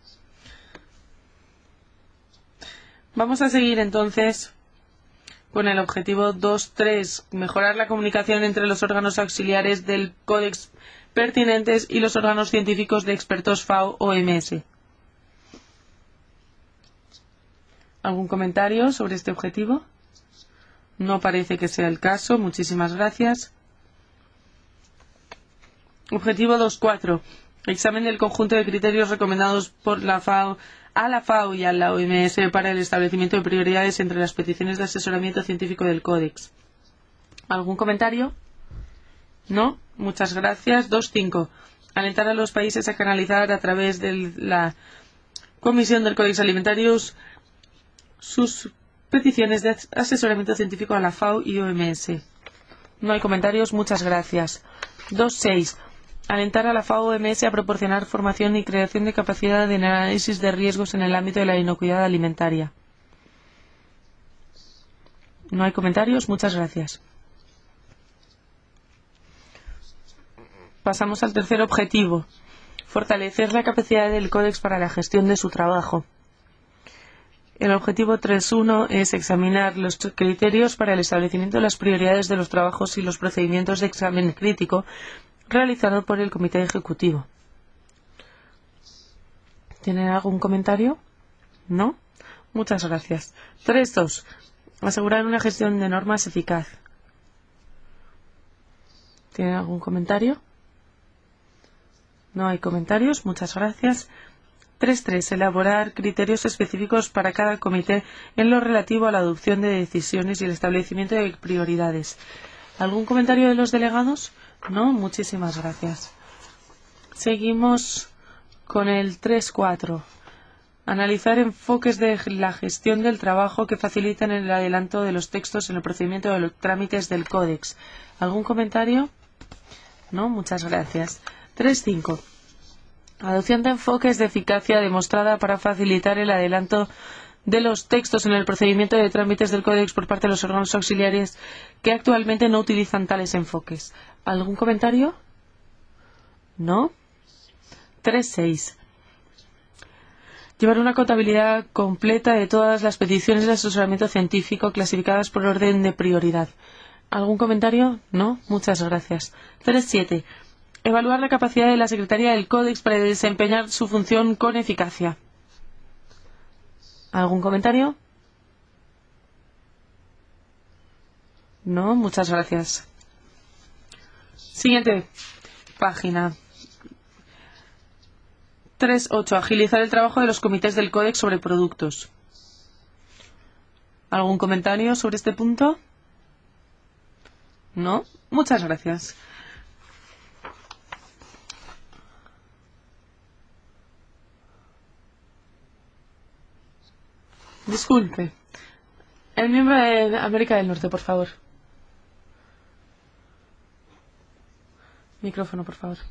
Vamos a seguir entonces con el objetivo 2.3, mejorar la comunicación entre los órganos auxiliares del Códex pertinentes y los órganos científicos de expertos FAO-OMS. ¿Algún comentario sobre este objetivo? No parece que sea el caso. Muchísimas gracias. Objetivo 2.4. Examen del conjunto de criterios recomendados por la FAO a la FAO y a la OMS para el establecimiento de prioridades entre las peticiones de asesoramiento científico del Códex. ¿Algún comentario? No. Muchas gracias. 2.5. Alentar a los países a canalizar a través de la Comisión del Códex Alimentarios sus peticiones de asesoramiento científico a la FAO y OMS. No hay comentarios. Muchas gracias. 2.6. Alentar a la FAO-OMS a proporcionar formación y creación de capacidad de análisis de riesgos en el ámbito de la inocuidad alimentaria. No hay comentarios. Muchas gracias. Pasamos al tercer objetivo. Fortalecer la capacidad del Códex para la gestión de su trabajo. El objetivo 3.1 es examinar los criterios para el establecimiento de las prioridades de los trabajos y los procedimientos de examen crítico realizado por el Comité Ejecutivo. ¿Tienen algún comentario? ¿No? Muchas gracias. 3.2. Asegurar una gestión de normas eficaz. ¿Tienen algún comentario? No hay comentarios. Muchas gracias. 3.3. Elaborar criterios específicos para cada comité en lo relativo a la adopción de decisiones y el establecimiento de prioridades. ¿Algún comentario de los delegados? No, muchísimas gracias. Seguimos con el 3.4. Analizar enfoques de la gestión del trabajo que facilitan el adelanto de los textos en el procedimiento de los trámites del Códex. ¿Algún comentario? No, muchas gracias. 3.5. Adopción de enfoques de eficacia demostrada para facilitar el adelanto de los textos en el procedimiento de trámites del Códex por parte de los órganos auxiliares que actualmente no utilizan tales enfoques. ¿Algún comentario? ¿No? 3.6. Llevar una contabilidad completa de todas las peticiones de asesoramiento científico clasificadas por orden de prioridad. ¿Algún comentario? No. Muchas gracias. 3.7. Evaluar la capacidad de la Secretaría del Códex para desempeñar su función con eficacia. ¿Algún comentario? No. Muchas gracias. Siguiente página. 3.8. Agilizar el trabajo de los comités del Códex sobre productos. ¿Algún comentario sobre este punto? No. Muchas gracias. Disculpe. El miembro de América del Norte, por favor. Micrófono, por favor.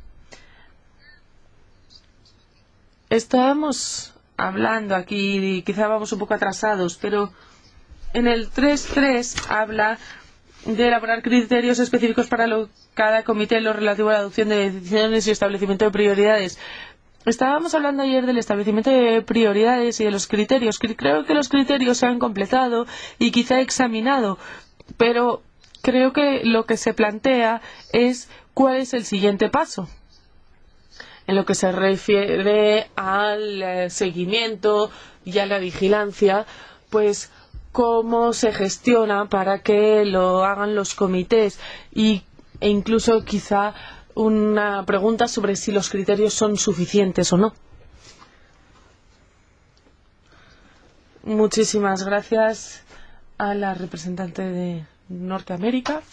Estábamos hablando aquí, y quizá vamos un poco atrasados, pero en el 3.3 habla de elaborar criterios específicos para cada comité en lo relativo a la adopción de decisiones y establecimiento de prioridades. Estábamos hablando ayer del establecimiento de prioridades y de los criterios. Creo que los criterios se han completado y quizá examinado, pero creo que lo que se plantea es cuál es el siguiente paso. En lo que se refiere al seguimiento y a la vigilancia, pues cómo se gestiona para que lo hagan los comités e incluso quizá una pregunta sobre si los criterios son suficientes o no. Muchísimas gracias a la representante de Norteamérica.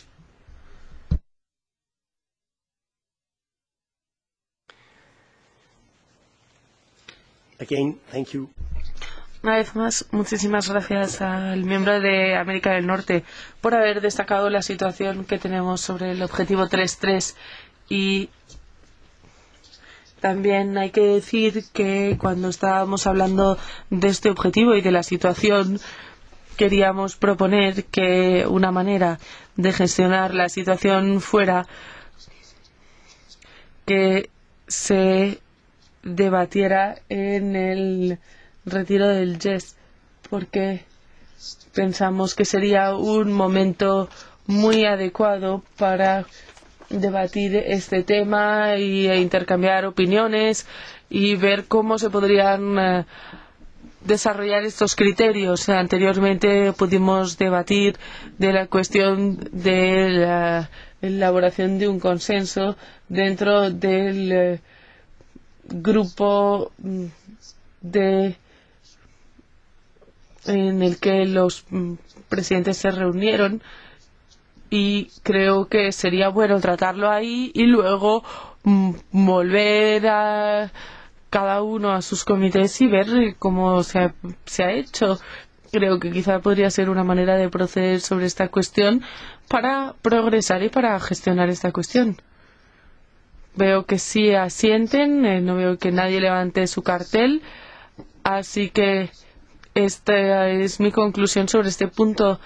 Again, thank you. Una vez más, muchísimas gracias al miembro de América del Norte por haber destacado la situación que tenemos sobre el objetivo 3.3 y también hay que decir que cuando estábamos hablando de este objetivo y de la situación, queríamos proponer que una manera de gestionar la situación fuera que se debatiera en el retiro del YES, porque pensamos que sería un momento muy adecuado para debatir este tema e intercambiar opiniones y ver cómo se podrían desarrollar estos criterios. Anteriormente pudimos debatir de la cuestión de la elaboración de un consenso dentro del grupo en el que los presidentes se reunieron, y creo que sería bueno tratarlo ahí y luego volver a cada uno a sus comités y ver cómo se ha hecho. Creo que quizá podría ser una manera de proceder sobre esta cuestión para progresar y para gestionar esta cuestión. Veo que sí asienten, no veo que nadie levante su cartel, así que esta es mi conclusión sobre este punto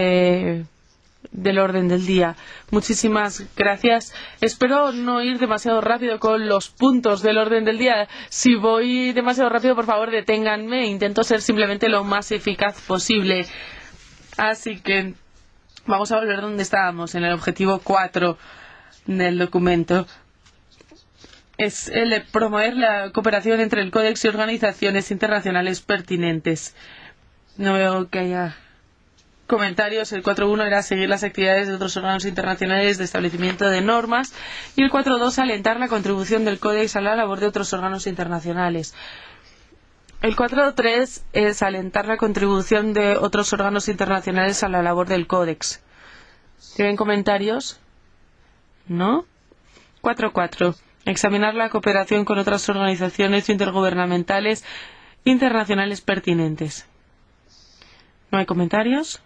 del orden del día. Muchísimas gracias. Espero no ir demasiado rápido con los puntos del orden del día. Si voy demasiado rápido, por favor, deténganme. Intento ser simplemente lo más eficaz posible. Así que vamos a volver donde estábamos, en el objetivo 4 del documento. Es el de promover la cooperación entre el Códex y organizaciones internacionales pertinentes. No veo que haya comentarios. El 4.1 era seguir las actividades de otros órganos internacionales de establecimiento de normas, y el 4.2 alentar la contribución del Códex a la labor de otros órganos internacionales. El 4.3 es alentar la contribución de otros órganos internacionales a la labor del Códex. ¿Tienen comentarios? ¿No? 4.4. Examinar la cooperación con otras organizaciones intergubernamentales internacionales pertinentes. ¿No hay comentarios?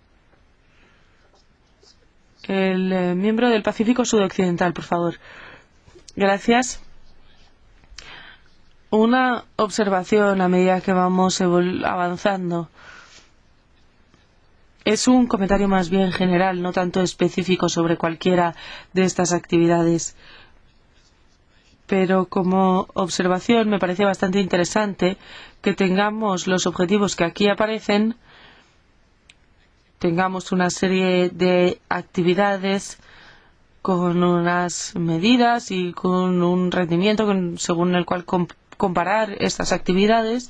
El miembro del Pacífico Sudoccidental, por favor. Gracias. Una observación a medida que vamos avanzando. Es un comentario más bien general, no tanto específico sobre cualquiera de estas actividades. Pero como observación me parece bastante interesante que tengamos los objetivos que aquí aparecen, tengamos una serie de actividades con unas medidas y con un rendimiento según el cual comparar estas actividades.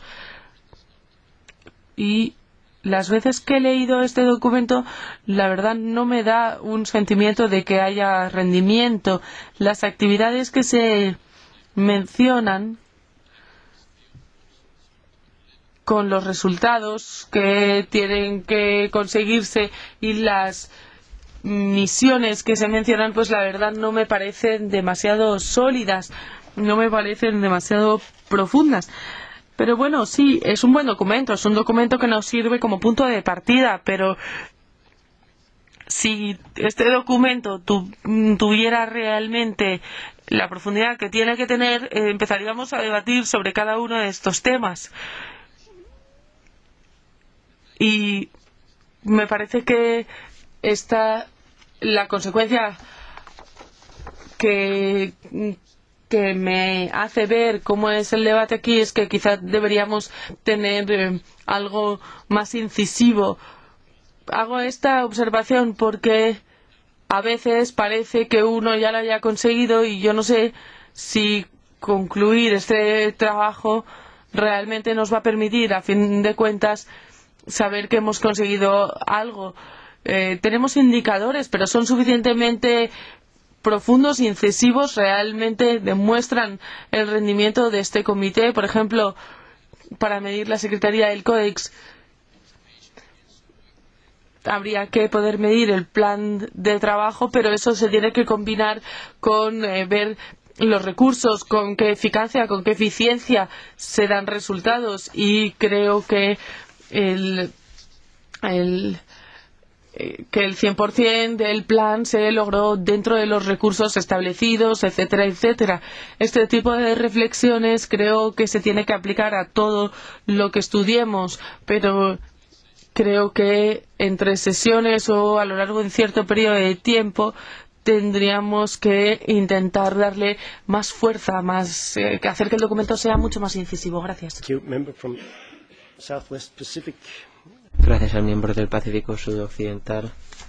Y las veces que he leído este documento, la verdad no me da un sentimiento de que haya rendimiento. Las actividades que se mencionan con los resultados que tienen que conseguirse y las misiones que se mencionan, pues la verdad no me parecen demasiado sólidas, no me parecen demasiado profundas. Pero bueno, sí, es un buen documento, es un documento que nos sirve como punto de partida, pero si este documento tuviera realmente la profundidad que tiene que tener, empezaríamos a debatir sobre cada uno de estos temas. Y me parece que la consecuencia que que me hace ver cómo es el debate aquí es que quizás deberíamos tener algo más incisivo. Hago esta observación porque a veces parece que uno ya lo haya conseguido y yo no sé si concluir este trabajo realmente nos va a permitir, a fin de cuentas, saber que hemos conseguido algo. Tenemos indicadores, pero son suficientemente profundos e incisivos, realmente demuestran el rendimiento de este comité. Por ejemplo, para medir la Secretaría del Códex, habría que poder medir el plan de trabajo, pero eso se tiene que combinar con ver los recursos, con qué eficacia, con qué eficiencia se dan resultados, y creo que el 100% del plan se logró dentro de los recursos establecidos, etcétera, etcétera. Este tipo de reflexiones creo que se tiene que aplicar a todo lo que estudiemos, pero creo que entre sesiones o a lo largo de un cierto periodo de tiempo tendríamos que intentar darle más fuerza, que hacer que el documento sea mucho más incisivo. Gracias. Gracias al miembro del Pacífico Sudoccidental.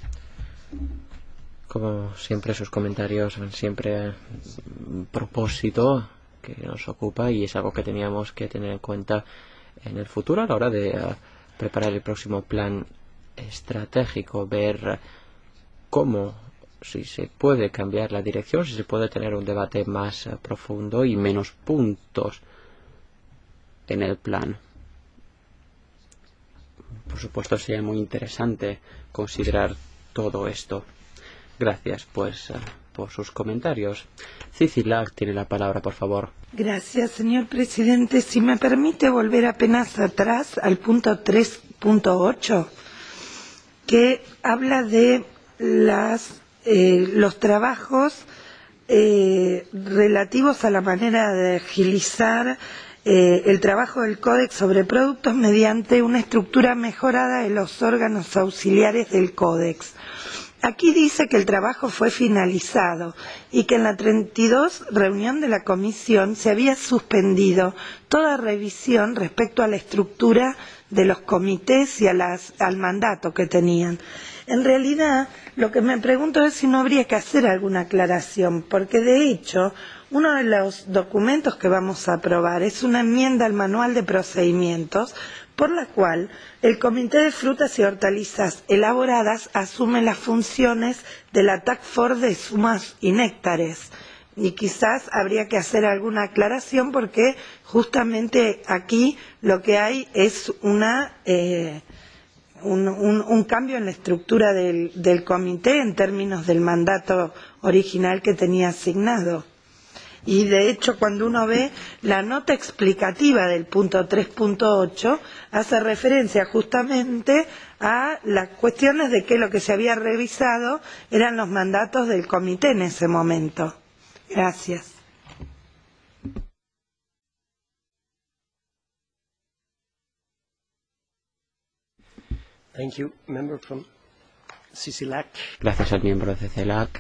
Como siempre, sus comentarios son siempre un propósito que nos ocupa y es algo que teníamos que tener en cuenta en el futuro a la hora de preparar el próximo plan estratégico, ver cómo, si se puede cambiar la dirección, si se puede tener un debate más profundo y menos puntos en el plan. Por supuesto, sería muy interesante considerar todo esto. Gracias, pues, por sus comentarios. Cicilac tiene la palabra, por favor. Gracias, señor presidente. Si me permite volver apenas atrás al punto 3.8, que habla de los trabajos relativos a la manera de agilizar el trabajo del Códex sobre productos mediante una estructura mejorada de los órganos auxiliares del Códex. Aquí dice que el trabajo fue finalizado y que en la 32 reunión de la Comisión se había suspendido toda revisión respecto a la estructura de los comités y al mandato que tenían. En realidad, lo que me pregunto es si no habría que hacer alguna aclaración, porque de hecho, uno de los documentos que vamos a aprobar es una enmienda al manual de procedimientos por la cual el Comité de Frutas y Hortalizas Elaboradas asume las funciones de la Task Force de Zumas y Néctares. Y quizás habría que hacer alguna aclaración porque justamente aquí lo que hay es un cambio en la estructura del comité en términos del mandato original que tenía asignado. Y de hecho, cuando uno ve la nota explicativa del punto 3.8, hace referencia justamente a las cuestiones de que lo que se había revisado eran los mandatos del comité en ese momento. Gracias. Thank you. Member from CICILAC. Gracias al miembro de CICILAC.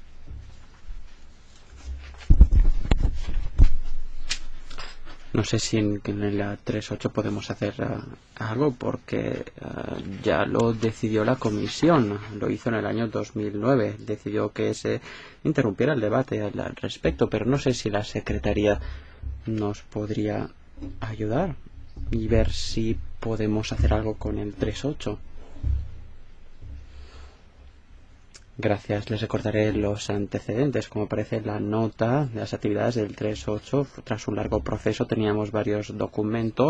No sé si en la 3.8 podemos hacer algo porque ya lo decidió la Comisión, lo hizo en el año 2009, decidió que se interrumpiera el debate al respecto, pero no sé si la Secretaría nos podría ayudar y ver si podemos hacer algo con el 3.8. Gracias. Les recordaré los antecedentes. Como aparece en la nota de las actividades del 3.8, tras un largo proceso teníamos varios documentos.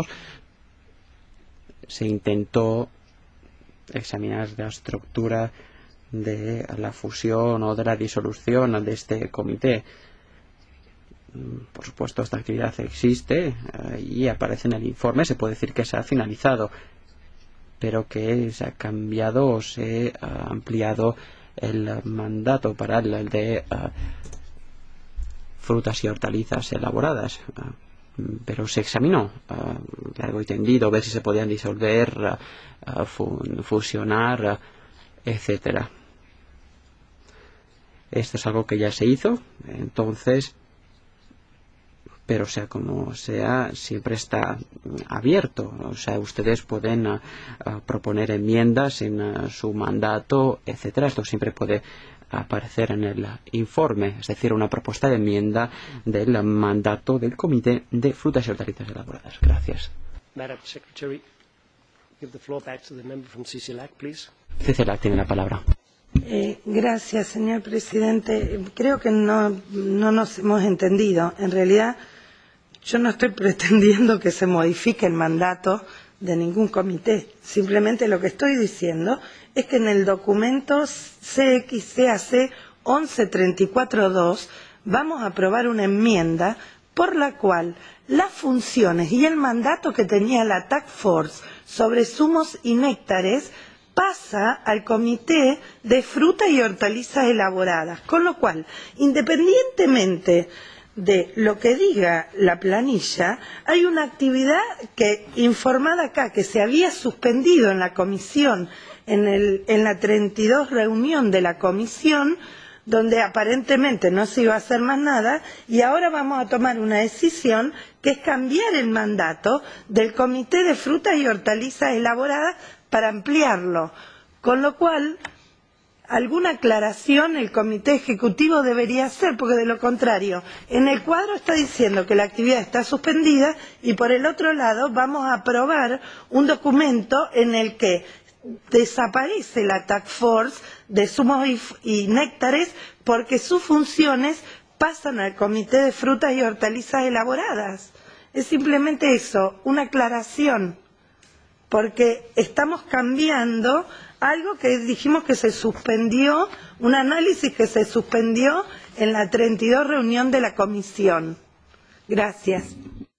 Se intentó examinar la estructura de la fusión o de la disolución de este comité. Por supuesto, esta actividad existe y aparece en el informe. Se puede decir que se ha finalizado, pero que se ha cambiado o se ha ampliado el mandato para el de frutas y hortalizas elaboradas, pero se examinó largo y tendido, ver si se podían disolver, fusionar, etcétera. Esto es algo que ya se hizo, entonces pero sea como sea, siempre está abierto. O sea, ustedes pueden proponer enmiendas en su mandato, etcétera. Esto siempre puede aparecer en el informe, es decir, una propuesta de enmienda del mandato del Comité de Frutas y Hortalizas Elaboradas. Gracias. Madam Secretary, give the floor back to the member from CCLAC, please. CCLAC tiene la palabra. Gracias, señor presidente. Creo que no nos hemos entendido. En realidad, yo no estoy pretendiendo que se modifique el mandato de ningún comité. Simplemente lo que estoy diciendo es que en el documento CXCAC 1134.2 vamos a aprobar una enmienda por la cual las funciones y el mandato que tenía la Task Force sobre zumos y néctares pasa al Comité de Frutas y Hortalizas Elaboradas. Con lo cual, independientemente de lo que diga la planilla, hay una actividad que, informada acá, que se había suspendido en la comisión, en la 32 reunión de la comisión, donde aparentemente no se iba a hacer más nada, y ahora vamos a tomar una decisión que es cambiar el mandato del Comité de Frutas y Hortalizas Elaboradas para ampliarlo. Con lo cual, alguna aclaración el Comité Ejecutivo debería hacer, porque de lo contrario, en el cuadro está diciendo que la actividad está suspendida y por el otro lado vamos a aprobar un documento en el que desaparece la Task Force de zumos y néctares porque sus funciones pasan al Comité de Frutas y Hortalizas Elaboradas. Es simplemente eso, una aclaración, porque estamos cambiando algo que dijimos que se suspendió, un análisis que se suspendió en la 32 reunión de la comisión. Gracias.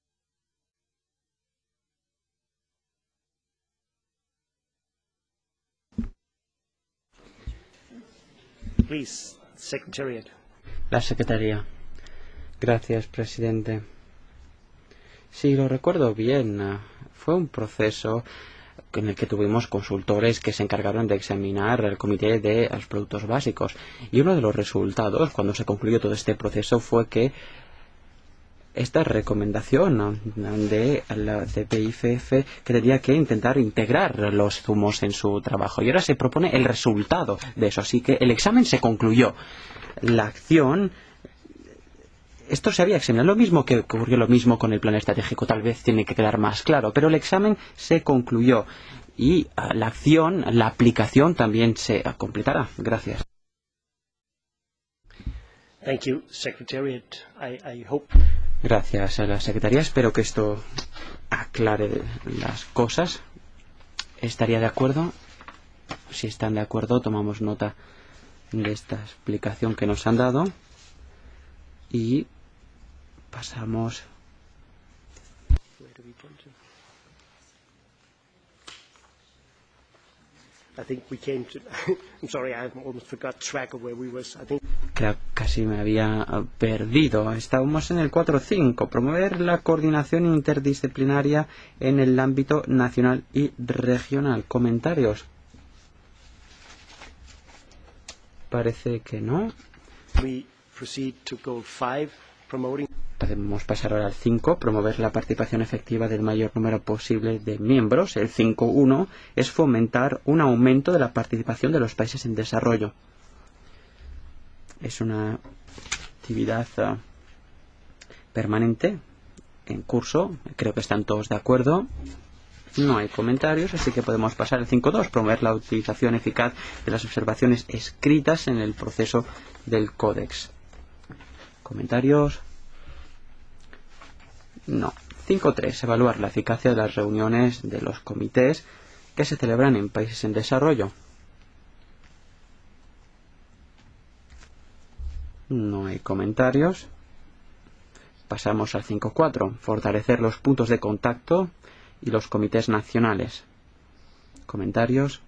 Please, Secretariat. La Secretaría. Gracias, presidente. Sí, lo recuerdo bien. Fue un proceso en el que tuvimos consultores que se encargaron de examinar el comité de los productos básicos. Y uno de los resultados, cuando se concluyó todo este proceso, fue que esta recomendación de la CPIFF que tenía que intentar integrar los zumos en su trabajo. Y ahora se propone el resultado de eso. Así que el examen se concluyó. La acción... Esto se había examinado, lo mismo que ocurrió lo mismo con el plan estratégico, tal vez tiene que quedar más claro, pero el examen se concluyó y la acción, la aplicación también se completará. Gracias. Thank you, Secretariat. I hope... Gracias a la Secretaría. Espero que esto aclare las cosas. ¿Estaría de acuerdo? Si están de acuerdo, tomamos nota de esta explicación que nos han dado y pasamos. I think we came to... I'm sorry, I almost forgot track of where we was. I think... Casi me había perdido. Estábamos en el 4.5. Promover la coordinación interdisciplinaria en el ámbito nacional y regional. ¿Comentarios? Parece que no. We proceed to goal 5, promoting... Podemos pasar ahora al 5, promover la participación efectiva del mayor número posible de miembros. El 5.1 es fomentar un aumento de la participación de los países en desarrollo. Es una actividad permanente, en curso. Creo que están todos de acuerdo. No hay comentarios, así que podemos pasar al 5.2, promover la utilización eficaz de las observaciones escritas en el proceso del Códex. ¿Comentarios? No. 5.3. Evaluar la eficacia de las reuniones de los comités que se celebran en países en desarrollo. No hay comentarios. Pasamos al 5.4. Fortalecer los puntos de contacto y los comités nacionales. ¿Comentarios?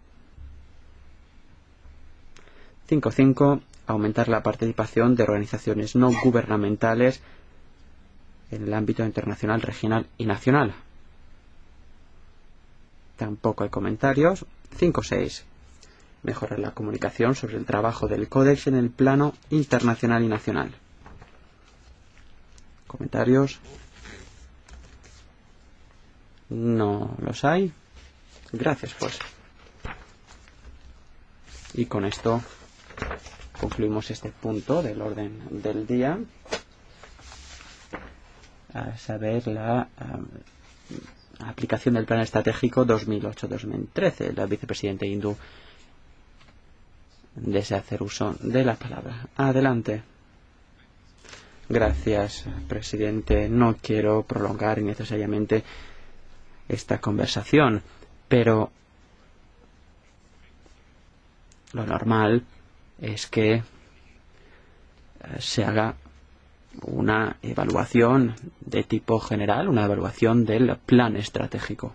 5.5. Aumentar la participación de organizaciones no gubernamentales en el ámbito internacional, regional y nacional. Tampoco hay comentarios. 5.6. Mejorar la comunicación sobre el trabajo del Códex en el plano internacional y nacional. ¿Comentarios? No los hay. Gracias, pues. Y con esto concluimos este punto del orden del día, a saber la aplicación del Plan Estratégico 2008-2013. La vicepresidenta hindú desea hacer uso de la palabra. Adelante. Gracias, presidente. No quiero prolongar innecesariamente esta conversación, pero lo normal es que se haga una evaluación de tipo general, una evaluación del plan estratégico.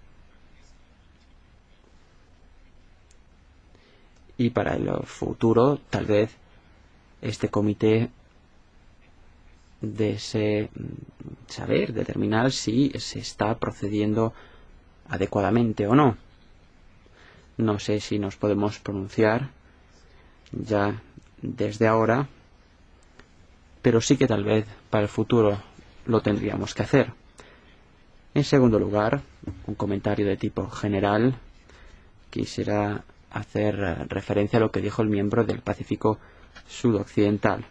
Y para el futuro, tal vez, este comité desee saber, determinar si se está procediendo adecuadamente o no. No sé si nos podemos pronunciar ya desde ahora, pero sí que tal vez para el futuro lo tendríamos que hacer. En segundo lugar, un comentario de tipo general. Quisiera hacer referencia a lo que dijo el miembro del Pacífico Sudoccidental.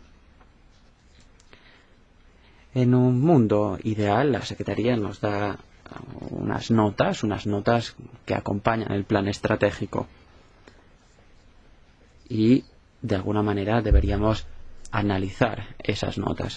En un mundo ideal, la Secretaría nos da unas notas que acompañan el plan estratégico. Y, de alguna manera, deberíamos analizar esas notas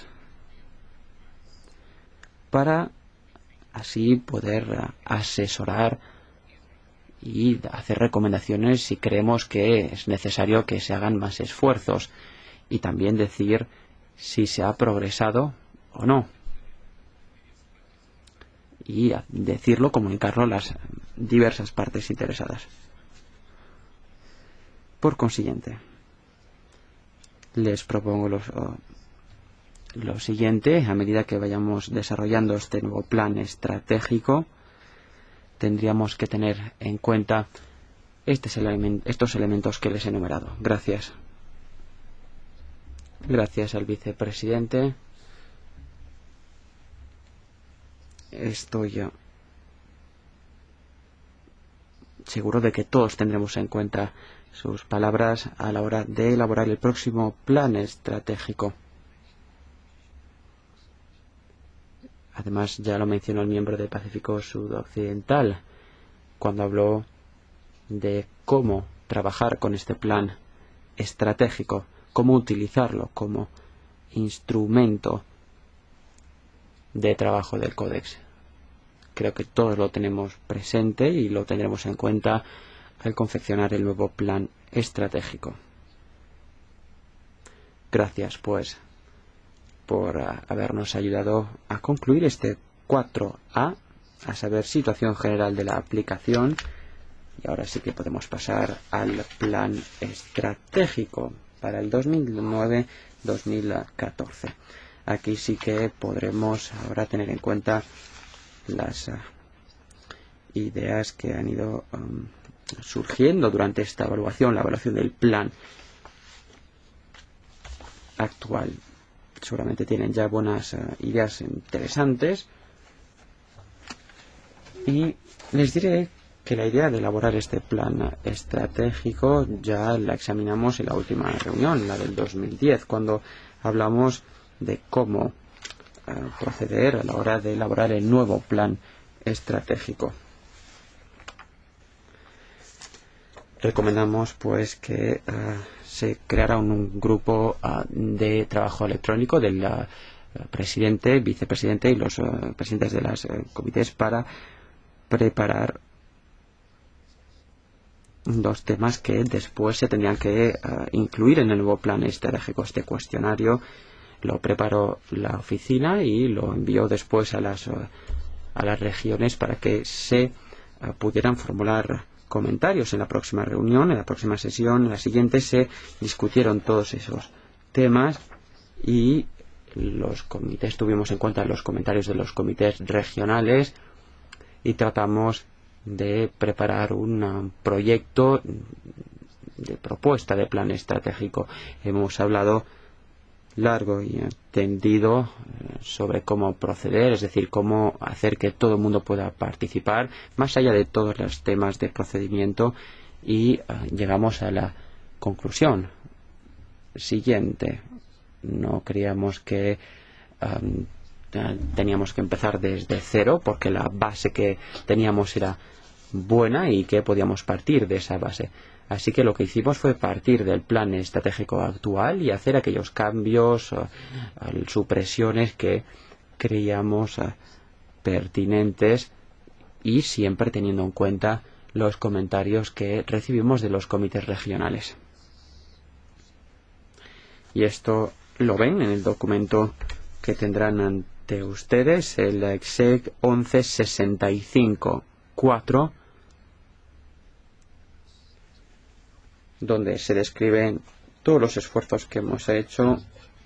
para así poder asesorar y hacer recomendaciones si creemos que es necesario que se hagan más esfuerzos, y también decir si se ha progresado o no, y decirlo, comunicarlo a las diversas partes interesadas. Por consiguiente, les propongo lo siguiente. A medida que vayamos desarrollando este nuevo plan estratégico, tendríamos que tener en cuenta estos elementos que les he enumerado. Gracias. Gracias al vicepresidente. Estoy seguro de que todos tendremos en cuenta sus palabras a la hora de elaborar el próximo plan estratégico. Además, ya lo mencionó el miembro del Pacífico Sudoccidental cuando habló de cómo trabajar con este plan estratégico, cómo utilizarlo como instrumento de trabajo del Códex. Creo que todos lo tenemos presente y lo tendremos en cuenta al confeccionar el nuevo plan estratégico. Gracias, pues, por habernos ayudado a concluir este 4A, a saber, situación general de la aplicación. Y ahora sí que podemos pasar al plan estratégico para el 2009-2014. Aquí sí que podremos ahora tener en cuenta las ideas que han ido surgiendo durante esta evaluación, la evaluación del plan actual. Seguramente tienen ya buenas ideas interesantes, y les diré que la idea de elaborar este plan estratégico ya la examinamos en la última reunión, la del 2010, cuando hablamos de cómo proceder a la hora de elaborar el nuevo plan estratégico. Recomendamos, pues, que se creara un grupo de trabajo electrónico del presidente, vicepresidente y los presidentes de los comités para preparar dos temas que después se tendrían que incluir en el nuevo plan estratégico. Este cuestionario lo preparó la oficina y lo envió después a las regiones para que se pudieran formular comentarios. En la próxima reunión, en la próxima sesión, en la siguiente, se discutieron todos esos temas y los comités, tuvimos en cuenta los comentarios de los comités regionales y tratamos de preparar un proyecto de propuesta de plan estratégico. Hemos hablado largo y tendido sobre cómo proceder, es decir, cómo hacer que todo el mundo pueda participar, más allá de todos los temas de procedimiento, y llegamos a la conclusión siguiente. No creíamos que teníamos que empezar desde cero, porque la base que teníamos era buena y que podíamos partir de esa base. Así que lo que hicimos fue partir del plan estratégico actual y hacer aquellos cambios, supresiones que creíamos pertinentes, y siempre teniendo en cuenta los comentarios que recibimos de los comités regionales. Y esto lo ven en el documento que tendrán ante ustedes, el EXEC 1165-4, donde se describen todos los esfuerzos que hemos hecho,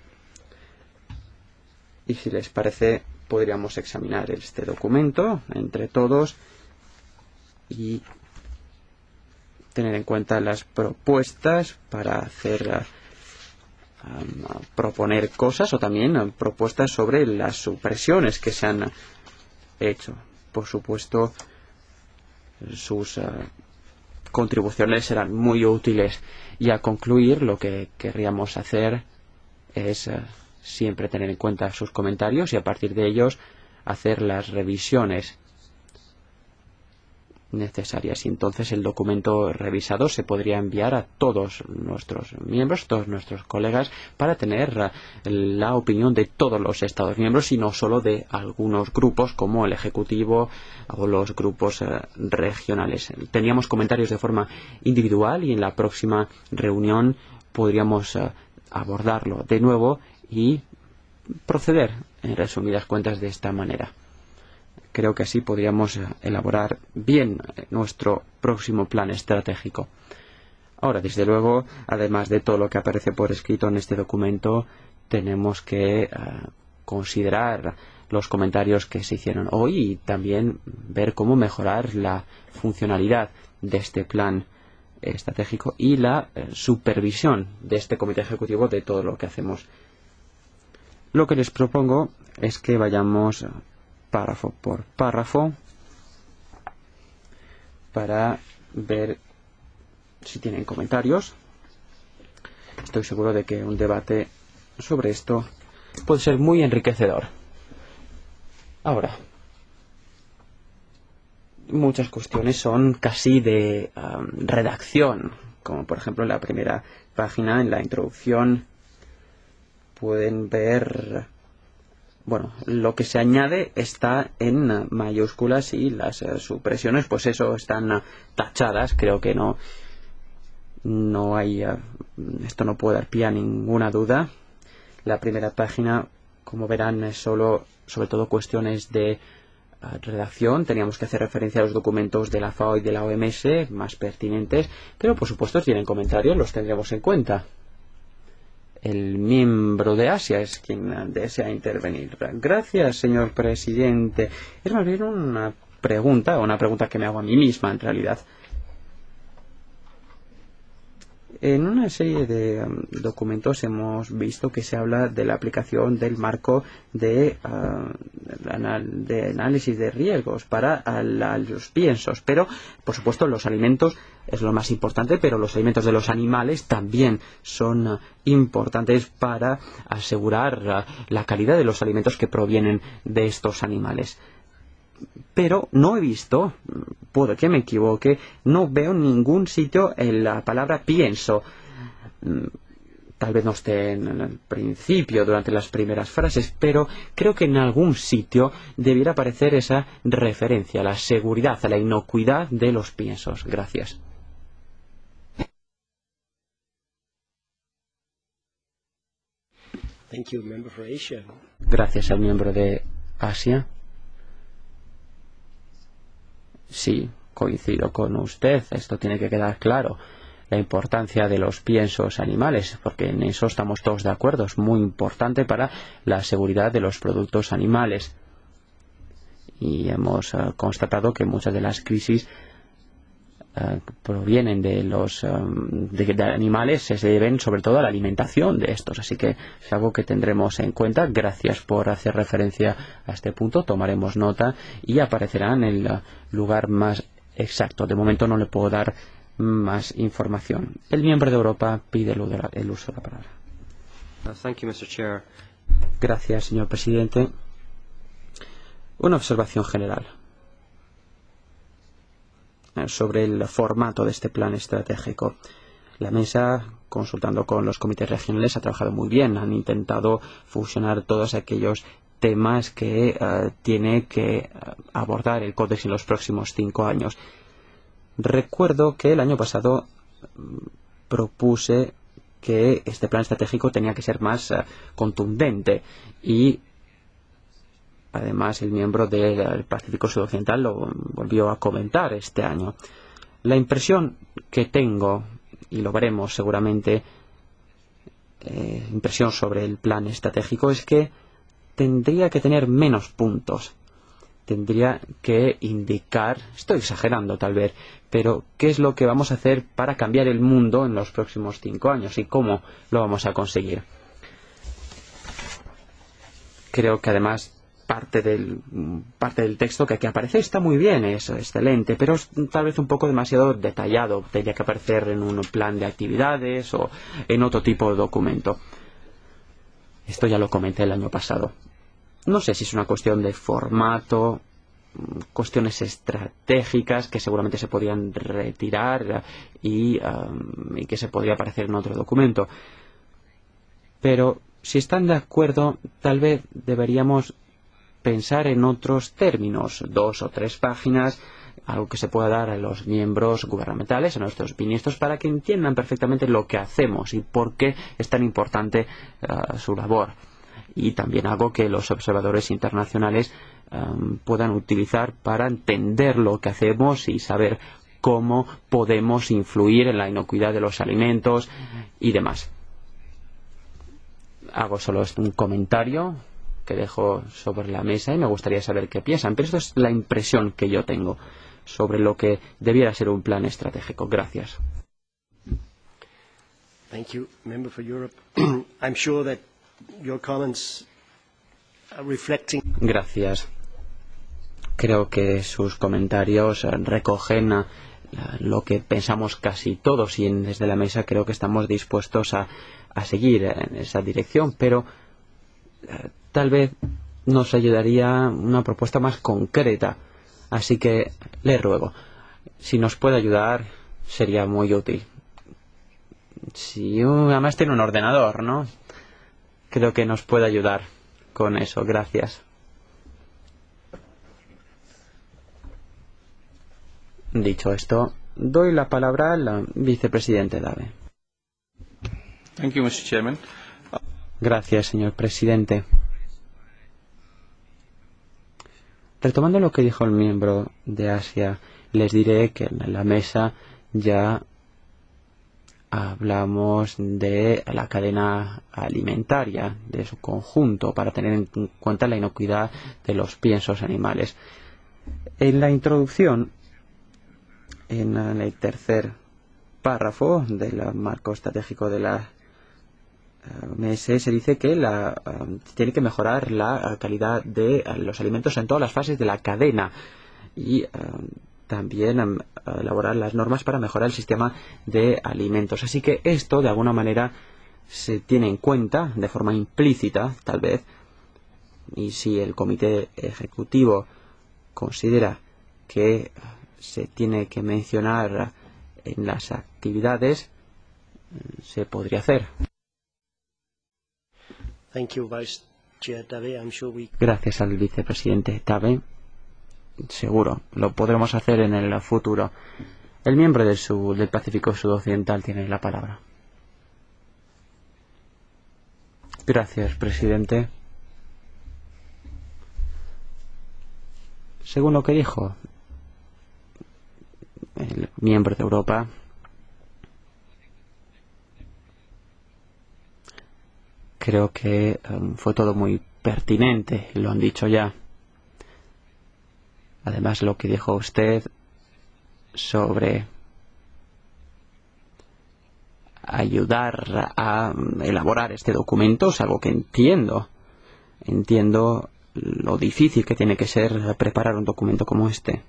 y si les parece podríamos examinar este documento entre todos y tener en cuenta las propuestas para hacer proponer cosas, o también propuestas sobre las supresiones que se han hecho. Por supuesto, sus contribuciones serán muy útiles, y a concluir lo que querríamos hacer es siempre tener en cuenta sus comentarios y a partir de ellos hacer las revisiones necesarias. Y entonces el documento revisado se podría enviar a todos nuestros miembros, todos nuestros colegas, para tener la opinión de todos los Estados miembros y no solo de algunos grupos como el Ejecutivo o los grupos regionales. Teníamos comentarios de forma individual y en la próxima reunión podríamos abordarlo de nuevo y proceder, en resumidas cuentas, de esta manera. Creo que así podríamos elaborar bien nuestro próximo plan estratégico. Ahora, desde luego, además de todo lo que aparece por escrito en este documento, tenemos que considerar los comentarios que se hicieron hoy y también ver cómo mejorar la funcionalidad de este plan estratégico y la supervisión de este comité ejecutivo de todo lo que hacemos. Lo que les propongo es que vayamos párrafo por párrafo para ver si tienen comentarios. Estoy seguro de que un debate sobre esto puede ser muy enriquecedor. Ahora, muchas cuestiones son casi de redacción, como por ejemplo en la primera página, en la introducción, pueden ver, bueno, lo que se añade está en mayúsculas y las supresiones, pues eso, están tachadas. Creo que no hay, esto no puede dar pie a ninguna duda. La primera página, como verán, es solo, sobre todo, cuestiones de redacción. Teníamos que hacer referencia a los documentos de la FAO y de la OMS más pertinentes, pero por supuesto si tienen comentarios los tendremos en cuenta. El miembro de Asia es quien desea intervenir. Gracias, señor presidente. Es más bien una pregunta que me hago a mí misma, en realidad. En una serie de documentos hemos visto que se habla de la aplicación del marco de análisis de riesgos para los piensos, pero por supuesto los alimentos es lo más importante, pero los alimentos de los animales también son importantes para asegurar la calidad de los alimentos que provienen de estos animales. Pero no he visto, puede que me equivoque, no veo en ningún sitio en la palabra pienso. Tal vez no esté en el principio, durante las primeras frases, pero creo que en algún sitio debiera aparecer esa referencia a la seguridad, a la inocuidad de los piensos. Gracias. Thank you, member for Asia. Gracias al miembro de Asia. Sí, coincido con usted. Esto tiene que quedar claro. La importancia de los piensos animales, porque en eso estamos todos de acuerdo. Es muy importante para la seguridad de los productos animales. Y hemos constatado que muchas de las crisis provienen de los de animales se deben sobre todo a la alimentación de estos, así que es algo que tendremos en cuenta. Gracias por hacer referencia a este punto, tomaremos nota y aparecerá en el lugar más exacto. De momento no le puedo dar más información. El miembro de Europa pide el uso de la palabra. Thank you, Mr. Chair. Gracias, señor presidente. Una observación general sobre el formato de este plan estratégico. La mesa, consultando con los comités regionales, ha trabajado muy bien. Han intentado fusionar todos aquellos temas que tiene que abordar el Codex en los próximos 5 años. Recuerdo que el año pasado propuse que este plan estratégico tenía que ser más contundente y además el miembro del Pacífico Sudoccidental lo volvió a comentar este año. La impresión que tengo, y lo veremos seguramente, impresión sobre el plan estratégico es que tendría que tener menos puntos. Tendría que indicar, estoy exagerando tal vez, pero qué es lo que vamos a hacer para cambiar el mundo en los próximos 5 años y cómo lo vamos a conseguir. Creo que además parte del texto que aquí aparece está muy bien, es excelente, pero es tal vez un poco demasiado detallado. Tendría que aparecer en un plan de actividades o en otro tipo de documento. Esto ya lo comenté el año pasado. No sé si es una cuestión de formato, cuestiones estratégicas que seguramente se podrían retirar y que se podría aparecer en otro documento. Pero si están de acuerdo, tal vez deberíamos pensar en otros términos, 2 o 3 páginas, algo que se pueda dar a los miembros gubernamentales, a nuestros ministros, para que entiendan perfectamente lo que hacemos y por qué es tan importante su labor. Y también algo que los observadores internacionales puedan utilizar para entender lo que hacemos y saber cómo podemos influir en la inocuidad de los alimentos y demás. Hago solo un comentario que dejo sobre la mesa y me gustaría saber qué piensan, pero esto es la impresión que yo tengo sobre lo que debiera ser un plan estratégico. Gracias. Thank you, Member for Europe. I'm sure that your comments are reflecting. Gracias. Creo que sus comentarios recogen lo que pensamos casi todos y desde la mesa creo que estamos dispuestos a seguir en esa dirección, pero tal vez nos ayudaría una propuesta más concreta. Así que le ruego, si nos puede ayudar, sería muy útil. Si además tiene un ordenador, ¿no? Creo que nos puede ayudar con eso. Gracias. Dicho esto, doy la palabra al vicepresidente Dave. Thank you, Mr. Chairman. Gracias, señor presidente. Retomando lo que dijo el miembro de Asia, les diré que en la mesa ya hablamos de la cadena alimentaria, de su conjunto, para tener en cuenta la inocuidad de los piensos animales. En la introducción, en el tercer párrafo del marco estratégico de la OMS, se dice que tiene que mejorar la calidad de los alimentos en todas las fases de la cadena y también elaborar las normas para mejorar el sistema de alimentos. Así que esto, de alguna manera, se tiene en cuenta de forma implícita, tal vez, y si el comité ejecutivo considera que se tiene que mencionar en las actividades, se podría hacer. Thank you, Vice Chair Dave. I'm sure we... Gracias al vicepresidente Dave. Seguro, lo podremos hacer en el futuro. El miembro del Pacífico Sudoccidental tiene la palabra. Gracias, presidente. Según lo que dijo el miembro de Europa, creo que fue todo muy pertinente, lo han dicho ya. Además, lo que dijo usted sobre ayudar a elaborar este documento, es algo que entiendo. Entiendo lo difícil que tiene que ser preparar un documento como este.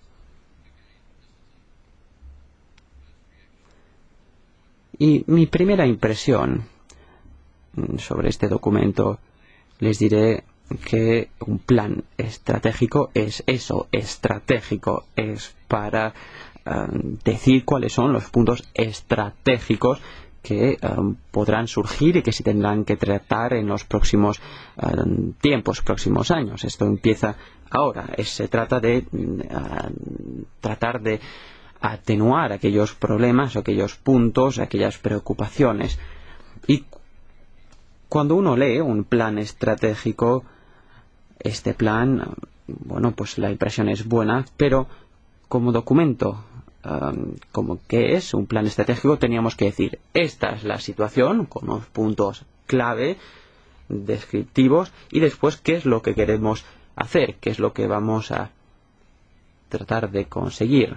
Y mi primera impresión sobre este documento, les diré que un plan estratégico es eso, estratégico, es para decir cuáles son los puntos estratégicos que podrán surgir y que se tendrán que tratar en los próximos tiempos, próximos años. Esto empieza ahora. Se trata de tratar de atenuar aquellos problemas, aquellos puntos, aquellas preocupaciones. Y cuando uno lee un plan estratégico, este plan, bueno, pues la impresión es buena, pero como documento, como que es un plan estratégico, teníamos que decir, esta es la situación, con los puntos clave, descriptivos, y después qué es lo que queremos hacer, qué es lo que vamos a tratar de conseguir.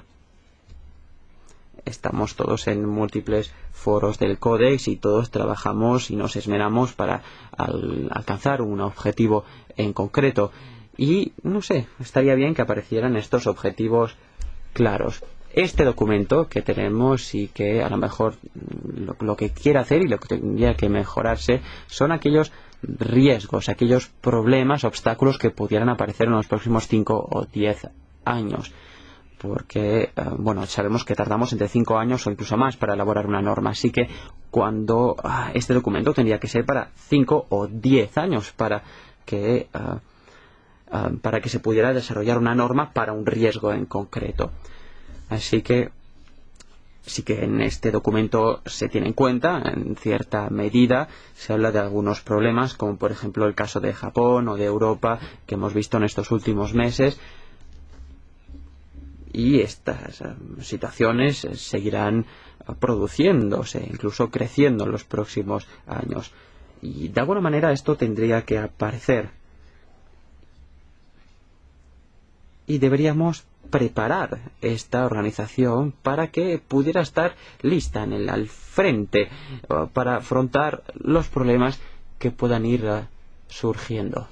Estamos todos en múltiples foros del Codex y todos trabajamos y nos esmeramos para alcanzar un objetivo en concreto. Y, no sé, estaría bien que aparecieran estos objetivos claros. Este documento que tenemos y que a lo mejor lo que quiere hacer y lo que tendría que mejorarse son aquellos riesgos, aquellos problemas, obstáculos que pudieran aparecer en los próximos 5 o 10 años. Porque, bueno, sabemos que tardamos entre 5 años o incluso más para elaborar una norma. Así que cuando este documento tendría que ser para 5 o 10 años para que se pudiera desarrollar una norma para un riesgo en concreto. Así que sí que en este documento se tiene en cuenta, en cierta medida, se habla de algunos problemas, como por ejemplo el caso de Japón o de Europa, que hemos visto en estos últimos meses. Y estas situaciones seguirán produciéndose, incluso creciendo en los próximos años. Y de alguna manera esto tendría que aparecer. Y deberíamos preparar esta organización para que pudiera estar lista al frente para afrontar los problemas que puedan ir surgiendo.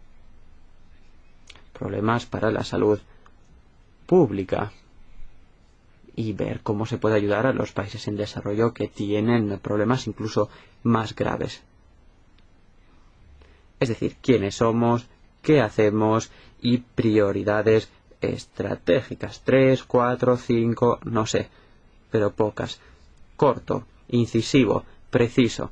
Problemas para la salud pública y ver cómo se puede ayudar a los países en desarrollo que tienen problemas incluso más graves. Es decir, quiénes somos, qué hacemos y prioridades estratégicas. 3, 4, 5, no sé, pero pocas. Corto, incisivo, preciso.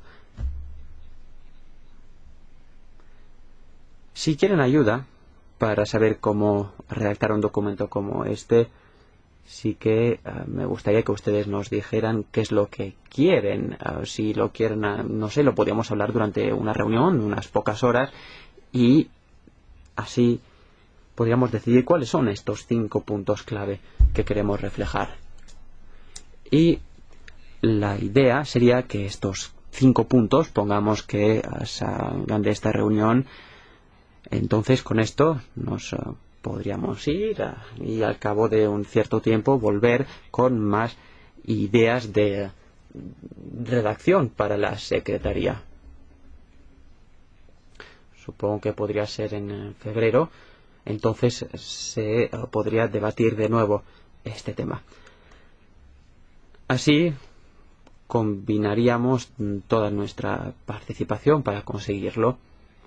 Si quieren ayuda para saber cómo redactar un documento como este, sí que me gustaría que ustedes nos dijeran qué es lo que quieren. Si lo quieren, no sé, lo podríamos hablar durante una reunión, unas pocas horas, y así podríamos decidir cuáles son estos 5 puntos clave que queremos reflejar. Y la idea sería que estos 5 puntos, pongamos que salgan de esta reunión. Entonces, con esto nos podríamos ir y al cabo de un cierto tiempo volver con más ideas de redacción para la Secretaría. Supongo que podría ser en febrero. Entonces se podría debatir de nuevo este tema. Así combinaríamos toda nuestra participación para conseguirlo.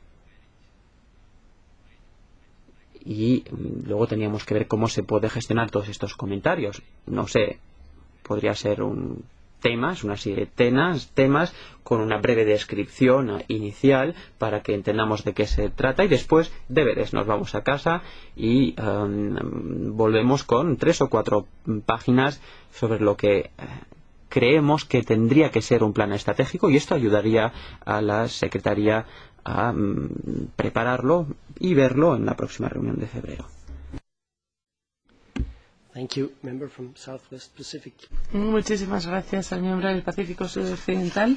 Y luego teníamos que ver cómo se puede gestionar todos estos comentarios. No sé, podría ser una serie de temas con una breve descripción inicial para que entendamos de qué se trata y después deberes. Nos vamos a casa y volvemos con 3 o 4 páginas sobre lo que creemos que tendría que ser un plan estratégico y esto ayudaría a la Secretaría a prepararlo y verlo en la próxima reunión de febrero. Thank you, member from Southwest Pacific. Muchísimas gracias al miembro del Pacífico Sudoccidental.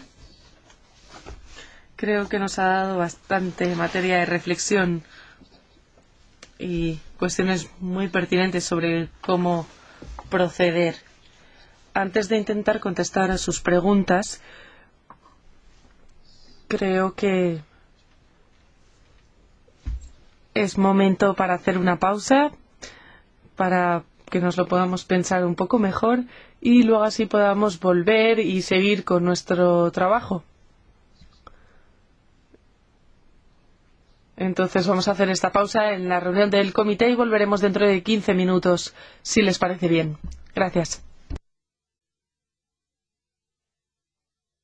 Creo que nos ha dado bastante materia de reflexión y cuestiones muy pertinentes sobre cómo proceder. Antes de intentar contestar a sus preguntas, creo que es momento para hacer una pausa, para que nos lo podamos pensar un poco mejor y luego así podamos volver y seguir con nuestro trabajo. Entonces vamos a hacer esta pausa en la reunión del comité y volveremos dentro de 15 minutos, si les parece bien. Gracias.